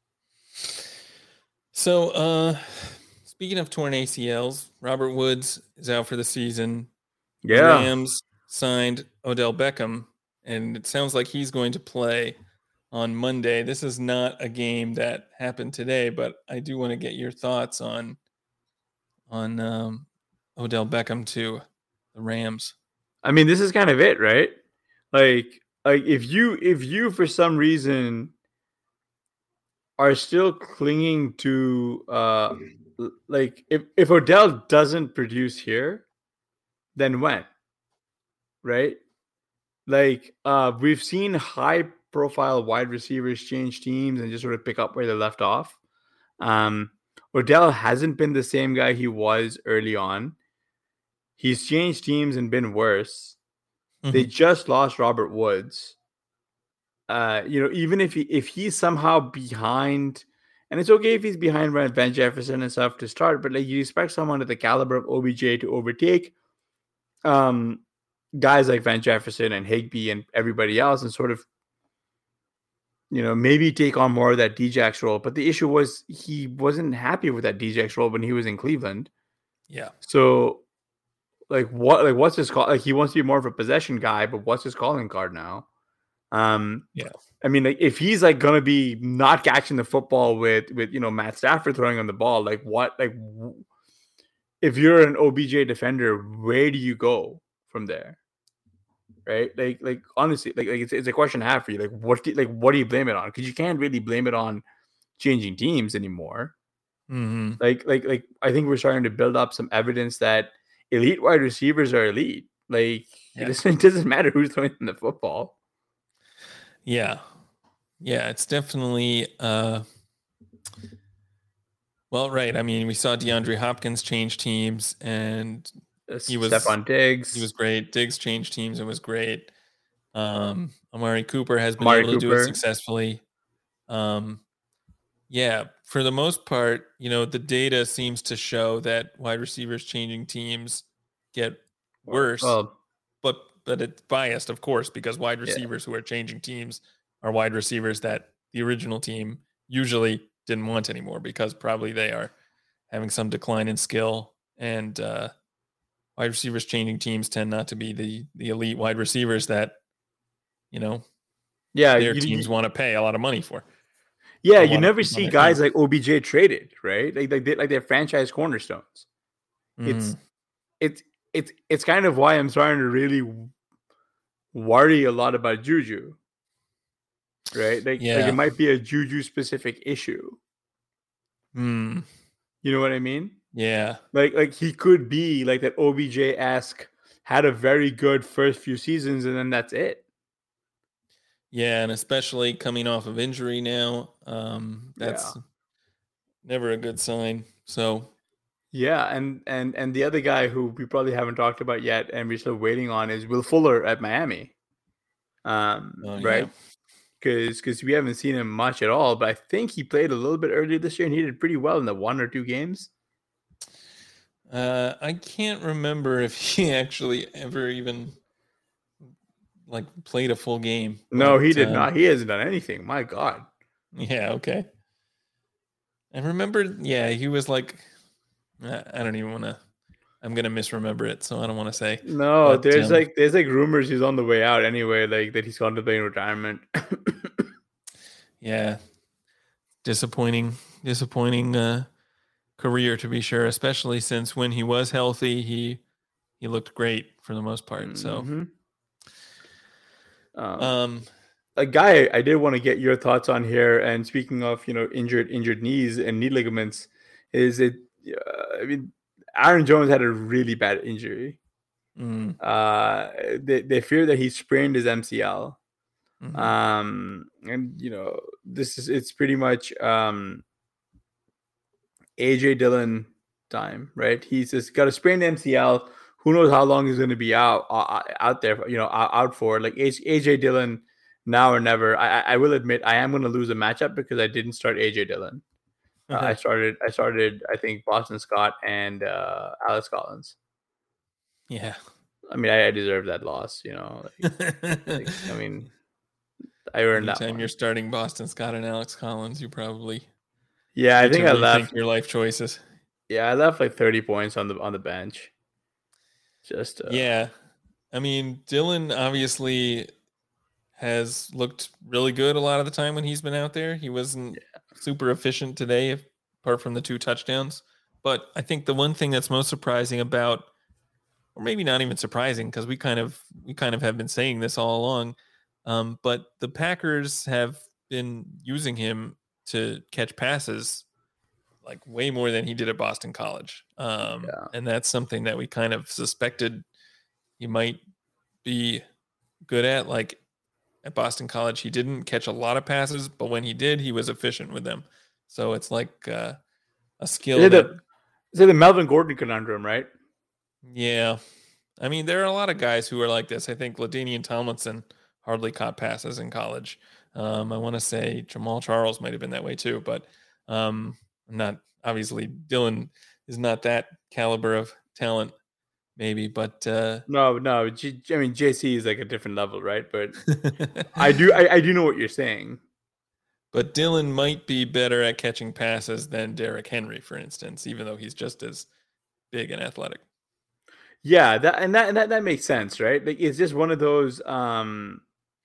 So, uh, speaking of torn A C Ls, Robert Woods is out for the season. Yeah. The Rams signed Odell Beckham, and it sounds like he's going to play on Monday. This is not a game that happened today, but I do want to get your thoughts on on um, Odell Beckham to the Rams. I mean, this is kind of it, right? Like, like if you if you for some reason are still clinging to uh like if, if Odell doesn't produce here, then when? Right? Like uh we've seen high profile wide receivers change teams and just sort of pick up where they left off. Um Odell hasn't been the same guy he was early on. He's changed teams and been worse. Mm-hmm. They just lost Robert Woods. Uh, you know, even if he if he's somehow behind, and it's okay if he's behind Van Jefferson and stuff to start, but like you expect someone at the caliber of O B J to overtake um guys like Van Jefferson and Higbee and everybody else and sort of, you know, maybe take on more of that D J X role. But the issue was he wasn't happy with that D J X role when he was in Cleveland. Yeah. So like what like what's his call? Like he wants to be more of a possession guy, but what's his calling card now? Um, yeah, I mean, like if he's like gonna be not catching the football with with you know Matt Stafford throwing on the ball, like what like w- if you're an O B J defender, where do you go from there? right? Like, like honestly, like, like it's, it's a question I have for you. Like, what do, like what do you blame it on? Because you can't really blame it on changing teams anymore. Mm-hmm. Like, like, like I think we're starting to build up some evidence that elite wide receivers are elite. Like, Yeah. it, doesn't, it doesn't matter who's throwing the football. Yeah, yeah, it's definitely. Uh, well, right. I mean, we saw DeAndre Hopkins change teams, and he was Stephon Diggs. He was great. Diggs changed teams and was great. Um, Amari Cooper has been Amari able to do Cooper. it successfully. Um, yeah, for the most part, you know, the data seems to show that wide receivers changing teams get worse, Well, but but it's biased, of course, because wide Yeah. receivers who are changing teams are wide receivers that the original team usually didn't want anymore because probably they are having some decline in skill, and uh, wide receivers changing teams tend not to be the the elite wide receivers that, you know, yeah, their you, teams you, want to pay a lot of money for. yeah, a you lot of never people on see their guys team. like O B J traded, right? Like, like, they, like they're franchise cornerstones. It's, Mhm. it's, it's, it's kind of why I'm starting to really worry a lot about Juju, right? Like, like Yeah. it might be a Juju specific issue. Mm. You know what I mean? Yeah. Like, like he could be like that O B J-esque, had a very good first few seasons, and then that's it. Yeah, and especially coming off of injury now, um, that's Yeah. never a good sign. So Yeah, and and and the other guy who we probably haven't talked about yet, and we're still waiting on, is Will Fuller at Miami. Um, Oh, yeah. right? Because because we haven't seen him much at all, but I think he played a little bit earlier this year, and he did pretty well in the one or two games. Uh, I can't remember if he actually ever even like played a full game. No, but, he did um, not. He hasn't done anything. My God. Yeah, okay. I remember, yeah, he was like, I I don't even want to, I'm going to misremember it, so I don't want to say. No, But, there's um, like there's like rumors he's on the way out anyway, like that he's contemplating retirement. Yeah, disappointing, disappointing uh, career to be sure, especially since when he was healthy, he he looked great for the most part. So, Mhm. Um, um, a guy I did want to get your thoughts on here. And speaking of, you know, injured injured knees and knee ligaments, is it? Uh, I mean, Aaron Jones had a really bad injury. mm, Uh, they they fear that he sprained his M C L. mhm. Um, and you know, this is it's pretty much um A J Dillon time, right? He's just got a sprained M C L. Who knows how long he's going to be out uh, out there, you know, out, out for. Like A J Dillon, now or never. I, I will admit I am going to lose a matchup because I didn't start A J Dillon. Uh, I started I started I think Boston Scott and uh, Alex Collins. Yeah. I mean, I, I deserve that loss, you know. Like, like, I mean, I earned that Anytime one. you're starting Boston Scott and Alex Collins, you probably Yeah, I need think to I rethink left. your life choices. Yeah, I left like thirty points on the on the bench. Just uh, Yeah. I mean, Dylan obviously has looked really good a lot of the time when he's been out there. He wasn't super efficient today, if, apart from the two touchdowns. But I think the one thing that's most surprising about, or maybe not even surprising, because we kind of we kind of have been saying this all along, um, but the Packers have been using him to catch passes like way more than he did at Boston College. Um, Yeah. And that's something that we kind of suspected he might be good at. Like at Boston College, he didn't catch a lot of passes, but when he did, he was efficient with them. So it's like uh, a skill Is it that, the, is it the Melvin Gordon conundrum, right? yeah. I mean, there are a lot of guys who are like this. I think LaDainian Tomlinson hardly caught passes in college. Um, I want to say Jamal Charles might have been that way too, but um, not obviously Dylan is not that caliber of talent, maybe, but uh, No, no. G, I mean, J C is like a different level, right? But I do, I, I do know what you're saying. But Dylan might be better at catching passes than Derrick Henry, for instance, even though he's just as big and athletic. Yeah, that and that and that, that makes sense, right? Like it's just one of those um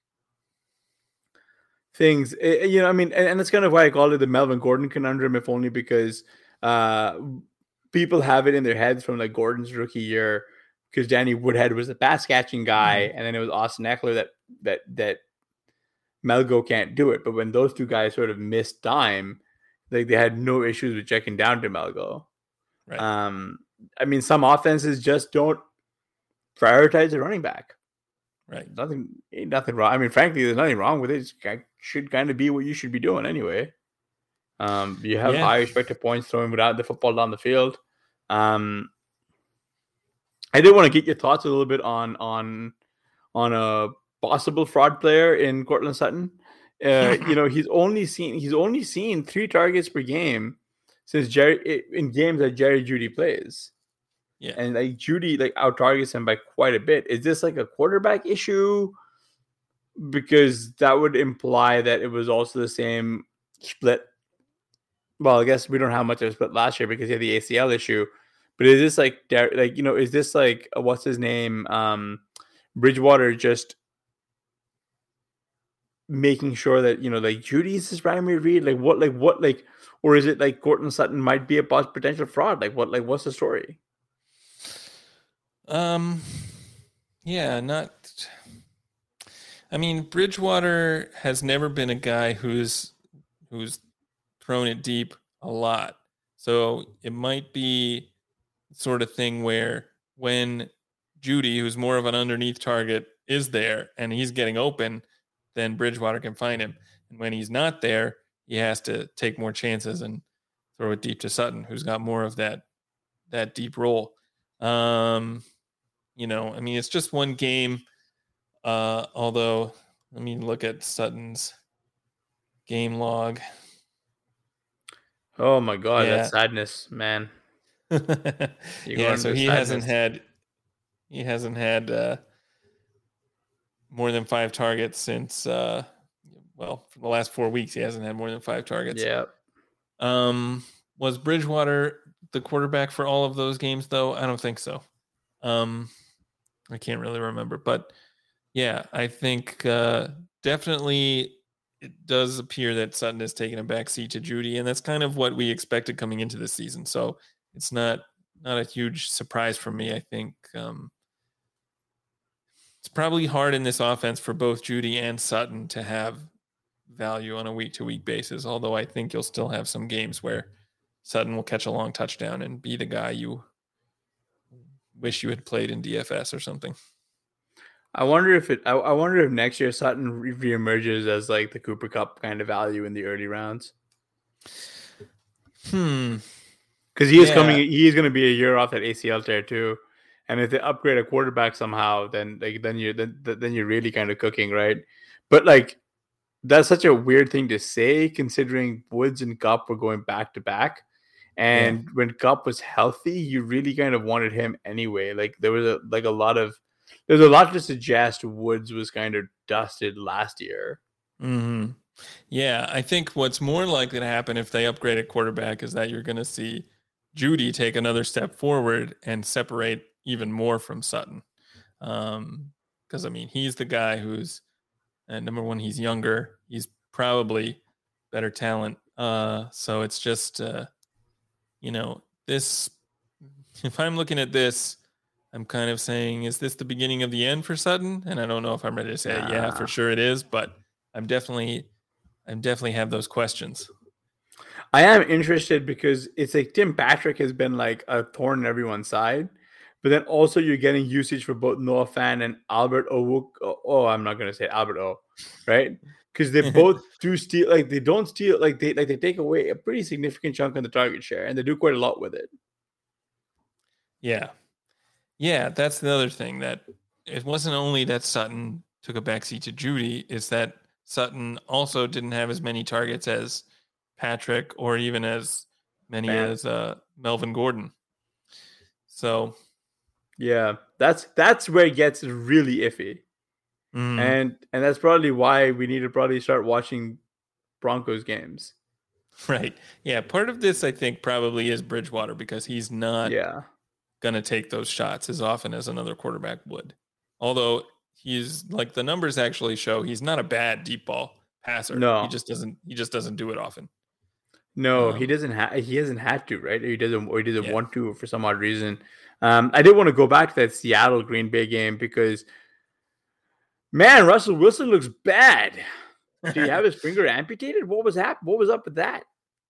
things, eh, you know. I mean, and, and that's kind of why I call it the Melvin Gordon conundrum, if only because uh people have it in their heads from like Gordon's rookie year because Danny Woodhead was the pass catching guy, mm-hmm. and then it was Austin Eckler that that that Melgo can't do it. But when those two guys sort of missed dime, like they had no issues with checking down to Melgo. Right. Um, I mean, some offenses just don't prioritize the running back. Right. Nothing, ain't nothing wrong. I mean, frankly, there's nothing wrong with it. It should kind of be what you should be doing anyway. Um, you have yeah. high expected points throwing without the football down the field. Um, I did want to get your thoughts a little bit on on on a possible fraud player in Courtland Sutton. Uh, you know, he's only seen he's only seen three targets per game since Jerry in games that Jerry Jeudy plays. Yeah, and like Jeudy like out targets him by quite a bit. Is this like a quarterback issue? Because that would imply that it was also the same split. Well, I guess we don't have much of a split last year because he had the A C L issue. But is this like like you know is this like uh, what's his name um, Bridgewater just making sure that you know like Jeudy is his primary read? Like what like what like or is it like Courtland Sutton might be a potential fraud? Like what like what's the story? Um, yeah, not. I mean, Bridgewater has never been a guy who's who's thrown it deep a lot, so it might be sort of thing where when Jeudy, who's more of an underneath target, is there and he's getting open, then Bridgewater can find him, and when he's not there, he has to take more chances and throw it deep to Sutton, who's got more of that that deep role. Um. You know, I mean, it's just one game. Uh, although, let me look at Sutton's game log. Oh my God, yeah. That's sadness, man. Yeah, so he sadness. hasn't had he hasn't had uh, more than five targets since uh, well, for the last four weeks. He hasn't had more than five targets. Yeah. Um, was Bridgewater the quarterback for all of those games, though? I don't think so. Um. I can't really remember, but yeah, I think uh, definitely it does appear that Sutton has taken a backseat to Jeudy, and that's kind of what we expected coming into this season. So it's not not a huge surprise for me. I think um, it's probably hard in this offense for both Jeudy and Sutton to have value on a week-to-week basis, although I think you'll still have some games where Sutton will catch a long touchdown and be the guy you wish you had played in D F S or something. I wonder if it. I, I wonder if next year Sutton re- reemerges as like the Cooper Kupp kind of value in the early rounds. Hmm. Because he is yeah. coming. He is going to be a year off that A C L tear too, and if they upgrade a quarterback somehow, then like then you're then then you're really kind of cooking, right? But like that's such a weird thing to say, considering Woods and Kupp were going back to back. And yeah. when Kupp was healthy, you really kind of wanted him anyway. Like there was a like a lot of there's a lot to suggest Woods was kind of dusted last year. Mm-hmm. Yeah, I think what's more likely to happen if they upgrade a quarterback is that you're going to see Jeudy take another step forward and separate even more from Sutton. Um, because I mean, he's the guy who's and number one, he's younger. He's probably better talent. Uh, so it's just. Uh, You know, this, if I'm looking at this, I'm kind of saying, is this the beginning of the end for Sutton? And I don't know if I'm ready to say, nah. yeah, for sure it is, but I'm definitely, I'm definitely have those questions. I am interested because it's like Tim Patrick has been like a thorn in everyone's side, but then also you're getting usage for both Noah Fant and Albert O. Oh, I'm not going to say Albert O, right? Because they both do steal, like they don't steal, like they like they take away a pretty significant chunk of the target share, and they do quite a lot with it. Yeah, yeah, that's the other thing, that it wasn't only that Sutton took a backseat to Jeudy, it's that Sutton also didn't have as many targets as Patrick or even as many Man. as uh, Melvin Gordon. So, yeah, that's that's where it gets really iffy. Mm. And and that's probably why we need to probably start watching Broncos games. Right. Yeah. Part of this, I think, probably is Bridgewater, because he's not yeah. going to take those shots as often as another quarterback would. Although he's like the numbers actually show he's not a bad deep ball passer. No. He just doesn't he just doesn't do it often. No, he Um, doesn't have. He hasn't had to, right? Or he doesn't, or he doesn't yeah. want to for some odd reason. Um, I did want to go back to that Seattle Green Bay game because, man, Russell Wilson looks bad. Did he have his finger amputated? What was hap- What was up with that?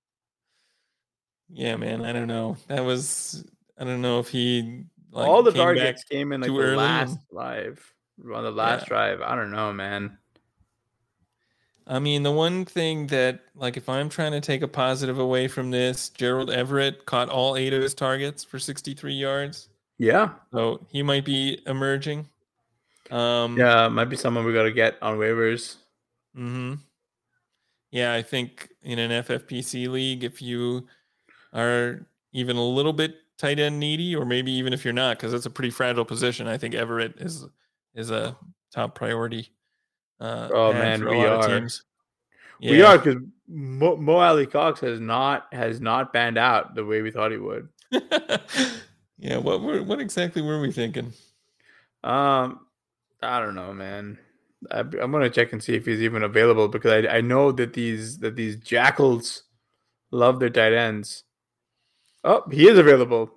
Yeah, man. I don't know. That was. I don't know if he All like the came back targets came in like too the early, last and drive, on the yeah. last drive. I don't know, man. I mean, the one thing that, like, if I'm trying to take a positive away from this, Gerald Everett caught all eight of his targets for sixty-three yards. Yeah, So he might be emerging. Um, yeah, might be someone we got to get on waivers. hmm Yeah, I think in an F F P C league, if you are even a little bit tight end needy, or maybe even if you're not, because it's a pretty fragile position, I think Everett is is a top priority uh, Oh ad man, for a we lot of are, teams. we Yeah. are because Mo, Mo Ali Cox has not has not panned out the way we thought he would. Yeah. What were what exactly were we thinking? Um, I don't know, man. I, I'm gonna check and see if he's even available because I I know that these that these jackals love their tight ends. Oh, he is available.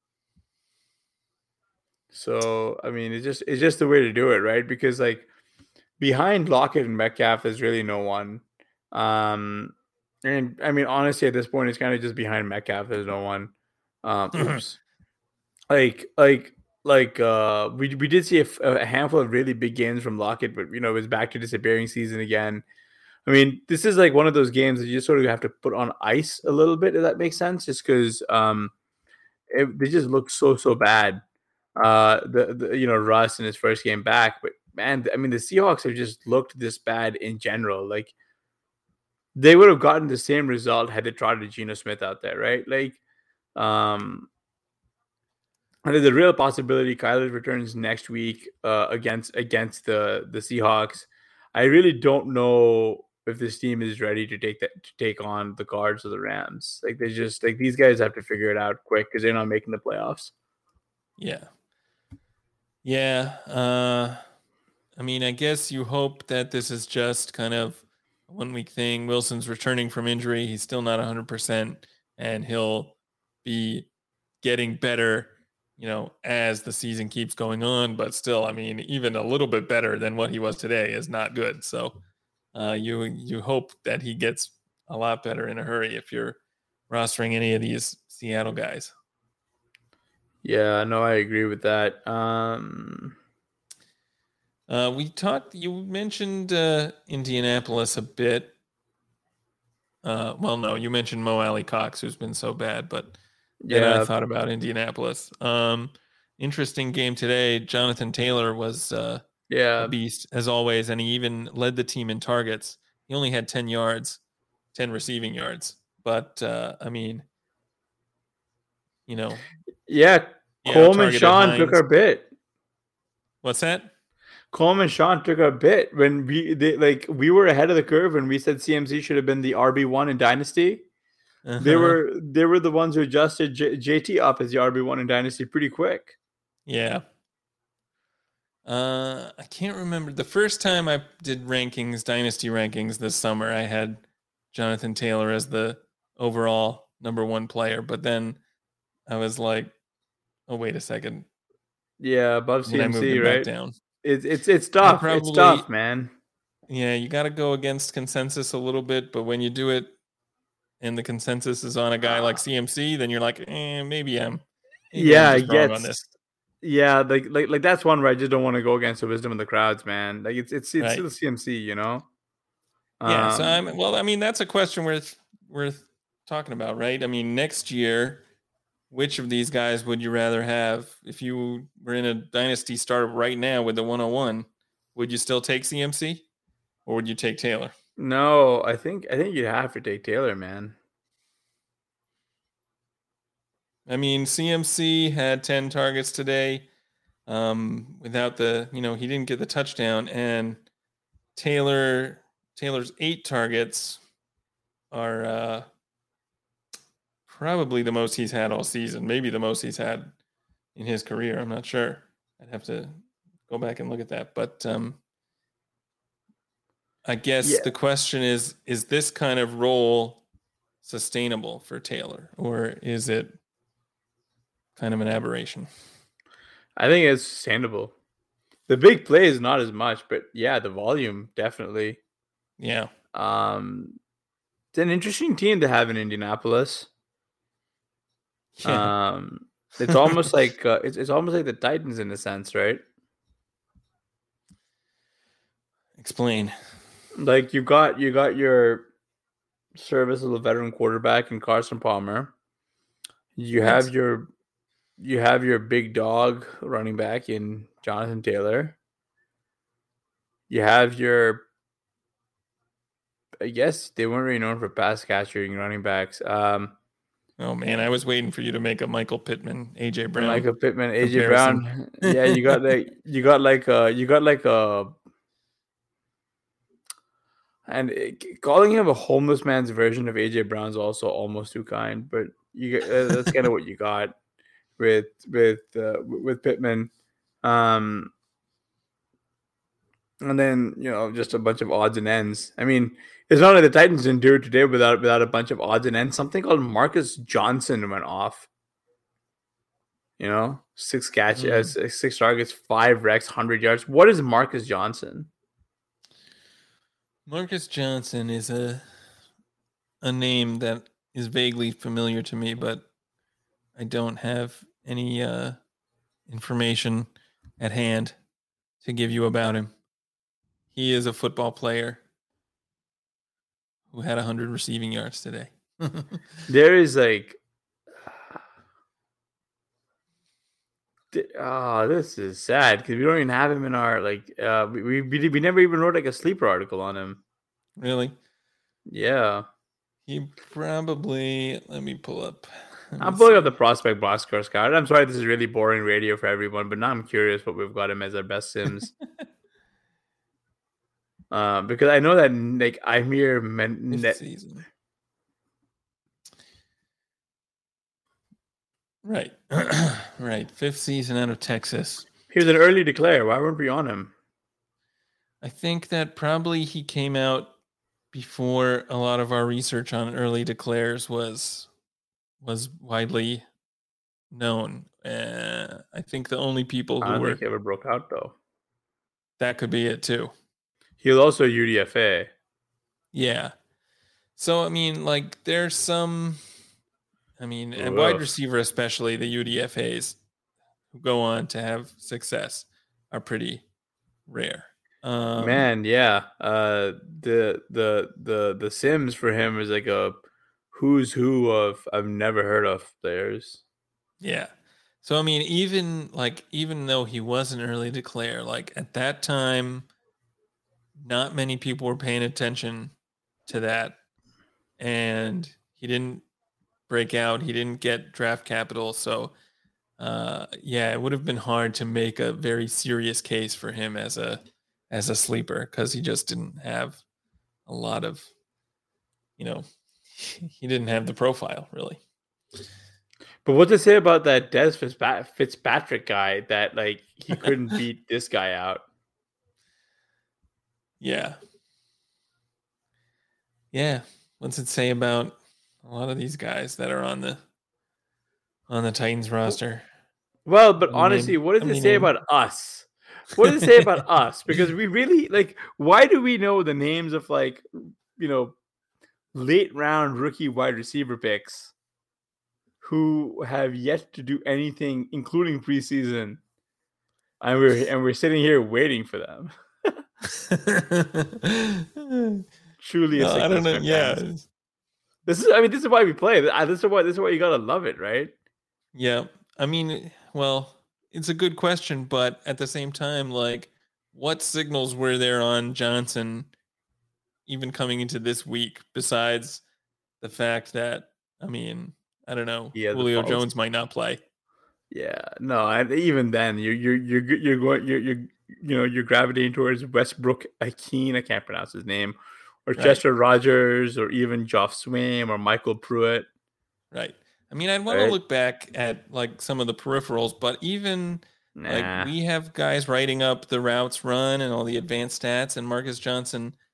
So I mean, it's just it's just the way to do it, right? Because like behind Lockett and Metcalf, there's really no one. Um, and I mean, honestly, at this point, it's kind of just behind Metcalf. There's no one. Um, oops. Like like like uh, we we did see a, f- a handful of really big games from Lockett, but you know, it was back to disappearing season again. I mean, this is like one of those games that you just sort of have to put on ice a little bit, if that makes sense, just because um, it, they just look so so bad. Uh, the, the you know Russ in his first game back, but man, I mean the Seahawks have just looked this bad in general. Like they would have gotten the same result had they trotted Geno Smith out there, right? Like, um, and there's a real possibility Kyler returns next week uh, against against the the Seahawks. I really don't know if this team is ready to take that to take on the Cards or the Rams. Like they just like these guys have to figure it out quick because they're not making the playoffs. Yeah. Yeah. Uh, I mean, I guess you hope that this is just kind of a one week thing. Wilson's returning from injury. He's still not one hundred percent, and he'll be getting better, you know, as the season keeps going on. But still, I mean, even a little bit better than what he was today is not good. So uh, you you hope that he gets a lot better in a hurry if you're rostering any of these Seattle guys. Yeah, no, I agree with that. Um, Uh, we talked. You mentioned uh, Indianapolis a bit. Uh, well, no, you mentioned Mo Ali Cox, who's been so bad, but then I yeah, thought about Indianapolis. Um, interesting game today. Jonathan Taylor was uh, a yeah, beast as always, and he even led the team in targets. He only had ten yards, ten receiving yards, but uh, I mean, you know, yeah. he Coleman out-targeted Sean took Hines. our bit. What's that? Coleman Sean took our bit when we they, like we were ahead of the curve and we said C M C should have been the R B one in Dynasty. They Uh-huh. were they were the ones who adjusted J- JT up as the R B one in Dynasty pretty quick. Yeah. Uh, I can't remember the first time I did rankings, dynasty rankings this summer. I had Jonathan Taylor as the overall number one player, but then I was like, "Oh, wait a second." Yeah, above And then I moved C M C, him back right? down. It's it's it's I tough. It's probably, tough, man. yeah, you got to go against consensus a little bit, but when you do it and the consensus is on a guy like Uh, C M C, then you're like, eh, maybe I'm, maybe I'm yeah, just it wrong on gets this, yeah, like like like that's one where I just don't want to go against the wisdom of the crowds, man. Like it's it's it's right? still C M C, you know. Yeah. So I'm, Um, well, I mean, that's a question worth worth talking about, right? I mean, next year, which of these guys would you rather have if you were in a dynasty startup right now with the one oh one? Would you still take C M C or would you take Taylor? no, I think I think you'd have to take Taylor, man. I mean, C M C had ten targets today um, without the, you know, he didn't get the touchdown. And Taylor, Taylor's eight targets are uh, probably the most he's had all season, maybe the most he's had in his career. I'm not sure. I'd have to go back and look at that. But um, I guess Yeah, the question is, is this kind of role sustainable for Taylor, or is it kind of an aberration? I think it's sustainable. The big play is not as much, but yeah, the volume definitely. Yeah. Um, it's an interesting team to have in Indianapolis. Yeah. Um, it's almost like uh, it's it's almost like the Titans in a sense, right? Explain. Like you got you got your serviceable veteran quarterback in Carson Palmer. You What? have your you have your big dog running back in Jonathan Taylor. You have your, I guess they weren't really known for pass catching running backs. Um, Oh man, I was waiting for you to make a Michael Pittman, A J Brown. Michael Pittman, A J comparison. Brown. Yeah, you got like you got like a you got like a, and it, calling him a homeless man's version of A J Brown is also almost too kind. But you uh, that's kind of what you got with with uh, with Pittman. Um, And then, you know, just a bunch of odds and ends. I mean, it's not like the Titans didn't do it today without without a bunch of odds and ends. Something called Marcus Johnson went off. You know, six catches, mm. uh, six targets, five wrecks, hundred yards. What is Marcus Johnson? Marcus Johnson is a a name that is vaguely familiar to me, but I don't have any uh, information at hand to give you about him. He is a football player who had one hundred receiving yards today. There is like, oh, this is sad because we don't even have him in our like. Uh, we we we never even wrote like a sleeper article on him. Really? Yeah. He probably. Let me pull up. Me I'm pulling see. up the prospect box score scout. I'm sorry, this is really boring radio for everyone, but now I'm curious what we've got him as our best Sims. Uh, because I know that like I'm here men- net- season. Right. Right. Fifth season out of Texas. He was an early declare. Why weren't we on him? I think that probably he came out before a lot of our research on early declares was was widely known. Uh, I think the only people who I don't were think he ever broke out though. That could be it too. He was also U D F A. Yeah. So, I mean, like, there's some, I mean, and wide receiver, especially the U D F As who go on to have success are pretty rare. Um, Man, yeah. Uh, the, the, the, the Sims for him is like a who's who of I've never heard of players. Yeah. So, I mean, even like, even though he was an early declare, like at that time, not many people were paying attention to that, and he didn't break out. He didn't get draft capital. So, uh, yeah, it would have been hard to make a very serious case for him as a as a sleeper because he just didn't have a lot of, you know, he didn't have the profile really. But what to say about that Des Fitzpatrick guy that like he couldn't beat this guy out? Yeah. Yeah. What's it say about a lot of these guys that are on the on the Titans roster? Well, but honestly, what does it say about us? What does it say about us? Because we really like, why do we know the names of like, you know, late round rookie wide receiver picks who have yet to do anything, including preseason, and we're and we're sitting here waiting for them. Truly, no, I don't know. Yeah, fans. This is. I mean, this is why we play. This is why. This is why you gotta love it, right? Yeah, I mean, well, it's a good question, but at the same time, like, what signals were there on Johnson, even coming into this week, besides the fact that, I mean, I don't know, Julio Jones might not play. Yeah, no, and even then, you're you're you're you're going you're you're you know you're gravitating towards Westbrook Akeen. I can't pronounce his name, or right. Chester Rogers, or even Geoff Swaim, or Michael Pruitt. Right. I mean, I'd want right. to look back at like some of the peripherals, but even nah. like we have guys writing up the routes run and all the advanced stats, and Marcus Johnson.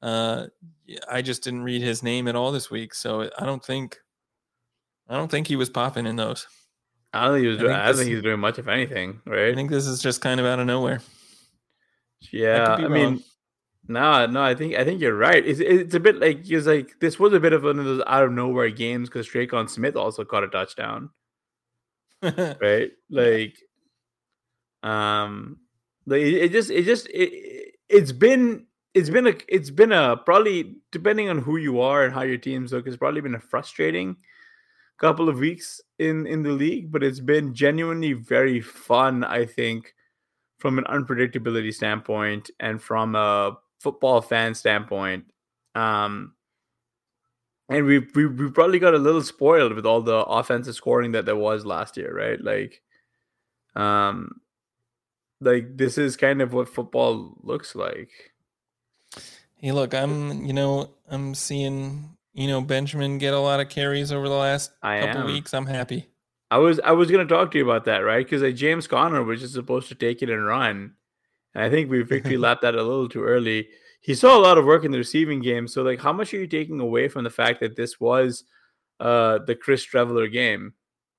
Uh, I just didn't read his name at all this week, so I don't think I don't think he was popping in those. I don't think he was. I I, think I don't this- think he's doing much, if anything, I right? think this is just kind of out of nowhere. I Yeah, could be I wrong. mean, no, no, I think I think you're right. It's it's a bit like it's like this was a bit of one of those out of nowhere games because Traquan Smith also caught a touchdown, right? Like, um, like it, it just it just it, it's been it's been a it's been a probably depending on who you are and how your teams look, it's probably been a frustrating couple of weeks in in the league, but it's been genuinely very fun, I think, from an unpredictability standpoint and from a football fan standpoint. Um, and we we we probably got a little spoiled with all the offensive scoring that there was last year, right? Like, um, like this is kind of what football looks like. Hey, look, I'm you know I'm seeing you know Benjamin get a lot of carries over the last I couple am. weeks. I'm happy. I was I was gonna talk to you about that, right? Because like James Conner was just supposed to take it and run. And I think we victory lapped that a little too early. He saw a lot of work in the receiving game. So, like, how much are you taking away from the fact that this was uh, the Chris Traveler game?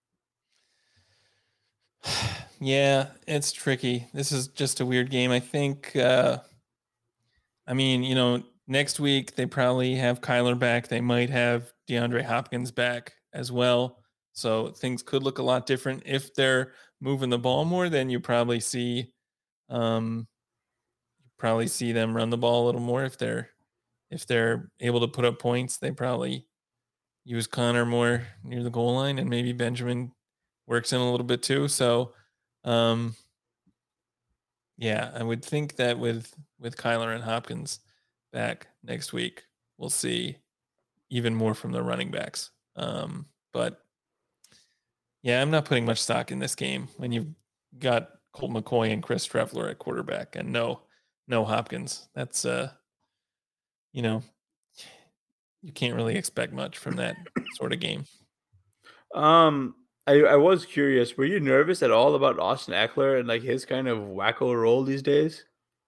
Yeah, it's tricky. This is just a weird game. I think, uh, I mean, you know, next week they probably have Kyler back. They might have DeAndre Hopkins back as well. So things could look a lot different. If they're moving the ball more, then you probably see, um, you probably see them run the ball a little more. If they're, if they're able to put up points, they probably use Connor more near the goal line, and maybe Benjamin works in a little bit too. So, um, yeah, I would think that with with Kyler and Hopkins back next week, we'll see even more from the running backs. Um, but yeah, I'm not putting much stock in this game when you've got Colt McCoy and Chris Trevler at quarterback, and no, no Hopkins. That's uh, you know, you can't really expect much from that sort of game. Um, I, I was curious. Were you nervous at all about Austin Eckler and like his kind of wacko role these days?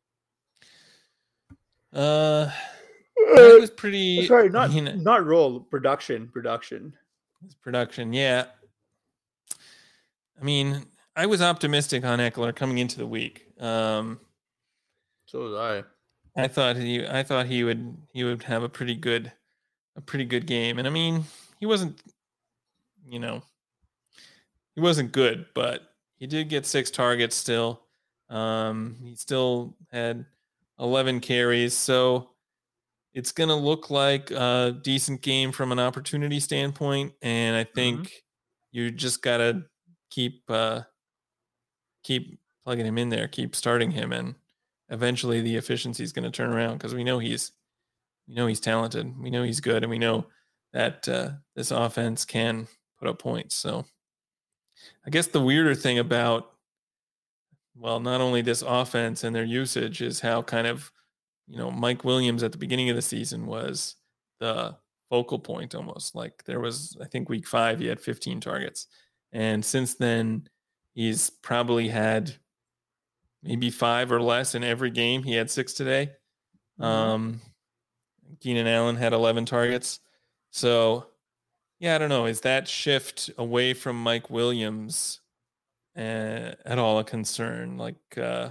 Uh, it was pretty. Sorry, not I mean, not role production. Production. his production, yeah. I mean, I was optimistic on Eckler coming into the week. Um, So was I. I thought he, I thought he would, he would have a pretty good, a pretty good game. And I mean, he wasn't, you know, he wasn't good, but he did get six targets still. Um, he still had eleven carries, so it's going to look like a decent game from an opportunity standpoint. And I think Mhm. you just got to keep, uh, keep plugging him in there, keep starting him, and eventually the efficiency is going to turn around because we know he's we know he's talented, we know he's good, and we know that uh, this offense can put up points. So I guess the weirder thing about, well, not only this offense and their usage is how kind of, you know, Mike Williams at the beginning of the season was the focal point almost. Like there was, I think week five, he had fifteen targets. And since then, he's probably had maybe five or less in every game. He had six today. Mhm. Um, Keenan Allen had eleven targets. So, yeah, I don't know. Is that shift away from Mike Williams uh, at all a concern? Like uh,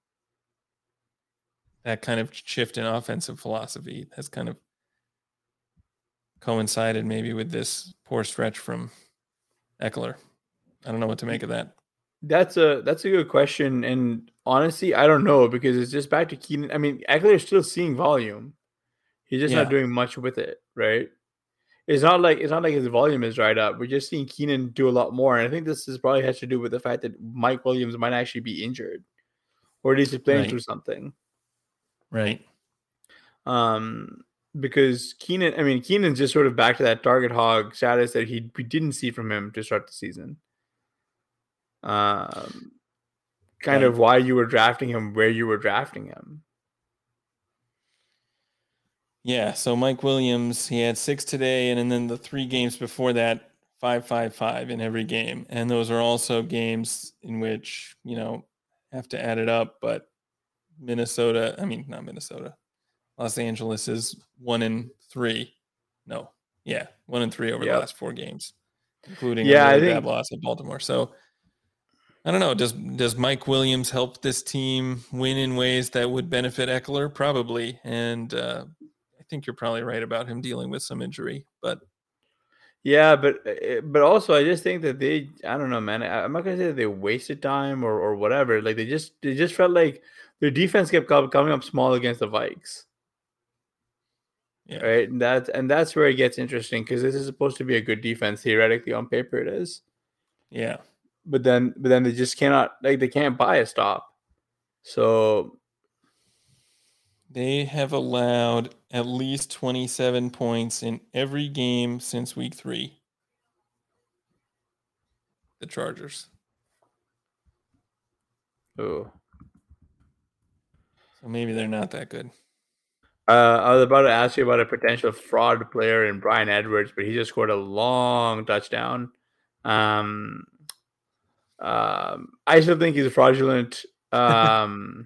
that kind of shift in offensive philosophy has kind of coincided maybe with this poor stretch from Eckler. I don't know what to make of that. That's a that's a good question, and honestly, I don't know because it's just back to Keenan. I mean, Eckler is still seeing volume. He's just Yeah. not doing much with it, right? It's not like it's not like his volume is dried up. We're just seeing Keenan do a lot more, and I think this is probably has to do with the fact that Mike Williams might actually be injured, or at least he's playing Right. through something. Right. Um, because Keenan, I mean, Keenan's just sort of back to that target hog status that he we didn't see from him to start the season. Um, kind Right. of why you were drafting him where you were drafting him. Yeah. So Mike Williams, he had six today, and, and then the three games before that, five, five, five in every game. And those are also games in which, you know, have to add it up. But Minnesota, I mean, not Minnesota, Los Angeles is one in three. No, yeah, one in three over yep. the last four games, including yeah, a really I think... bad loss at Baltimore. So I don't know. Does does Mike Williams help this team win in ways that would benefit Eckler? Probably, and uh, I think you're probably right about him dealing with some injury, but. Yeah, but but also I just think that they I don't know, man. I'm not gonna say that they wasted time or, or whatever. Like they just they just felt like their defense kept coming up small against the Vikes. Yeah. Right, and that's and that's where it gets interesting because this is supposed to be a good defense theoretically on paper. It is. Yeah, but then but then they just cannot like they can't buy a stop. So. They have allowed at least twenty-seven points in every game since week three. The Chargers. Oh. So maybe they're not that good. Uh, I was about to ask you about a potential fraud player in Brian Edwards, but he just scored a long touchdown. Um, um, I still think he's fraudulent. Um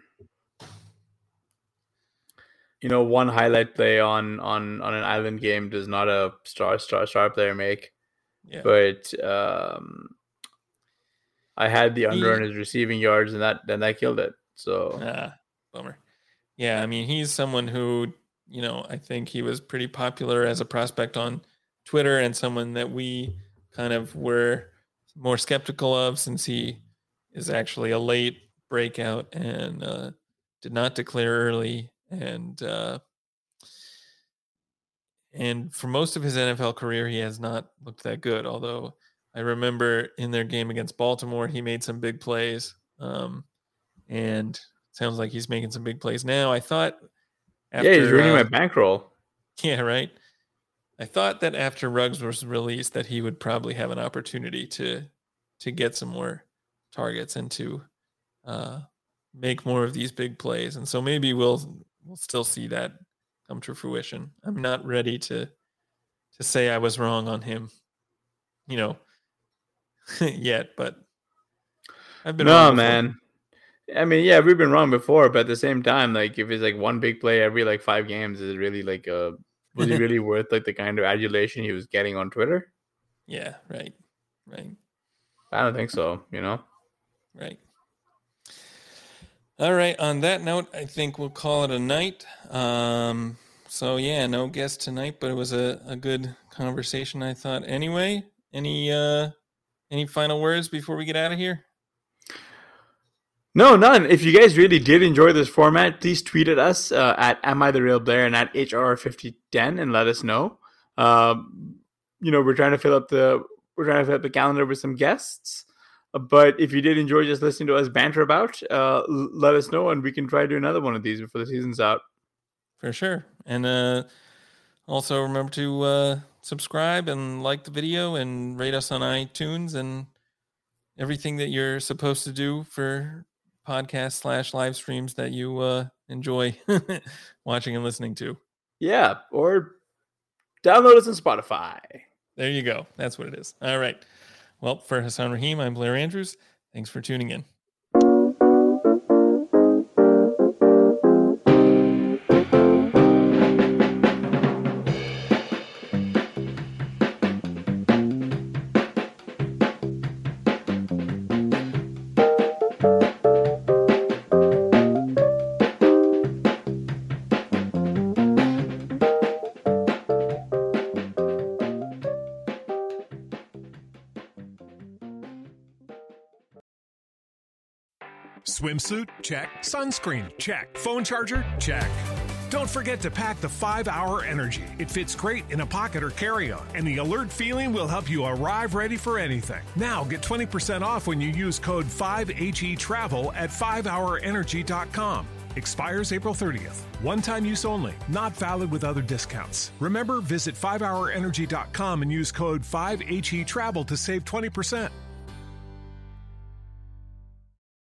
You know, one highlight play on, on, on an island game does not a star star star player make. Yeah. But um, I had the under on his receiving yards, and that then that killed it. So ah, bummer. Yeah, I mean, he's someone who, you know, I think he was pretty popular as a prospect on Twitter, and someone that we kind of were more skeptical of since he is actually a late breakout and uh, did not declare early. And uh, and for most of his N F L career, he has not looked that good. Although I remember in their game against Baltimore, he made some big plays. Um, and sounds like he's making some big plays now. I thought after, yeah, he's ruining uh, my bankroll. Yeah, right. I thought that after Ruggs was released, that he would probably have an opportunity to to get some more targets and to uh, make more of these big plays. And so maybe we'll. We'll still see that come to fruition. I'm not ready to to say I was wrong on him, you know, yet. But I've been no, wrong man. I mean, yeah, we've been wrong before, but at the same time, like if it's like one big play every like five games, is it really like uh was it really worth like the kind of adulation he was getting on Twitter? Yeah, right, right. I don't think so. You know, right. All right. On that note, I think we'll call it a night. Um, so, yeah, no guest tonight, but it was a, a good conversation, I thought. Anyway, any uh, any final words before we get out of here? No, none. If you guys really did enjoy this format, please tweet at us uh, at Am I the Real Blair and at H R R fifty ten and let us know. Um, you know, we're trying to fill up the we're trying to fill up the calendar with some guests. But if you did enjoy just listening to us banter about, uh, let us know, and we can try to do another one of these before the season's out. For sure. And uh, also remember to uh, subscribe and like the video and rate us on iTunes and everything that you're supposed to do for podcasts slash live streams that you uh, enjoy watching and listening to. Yeah, or download us on Spotify. There you go. That's what it is. All right. Well, for Hassan Rahim, I'm Blair Andrews. Thanks for tuning in. Swimsuit? Check. Sunscreen? Check. Phone charger? Check. Don't forget to pack the five hour Energy. It fits great in a pocket or carry-on, and the alert feeling will help you arrive ready for anything. Now get twenty percent off when you use code five H E travel at five hour energy dot com. Expires April thirtieth. One-time use only. Not valid with other discounts. Remember, visit five hour energy dot com and use code five H E travel to save twenty percent.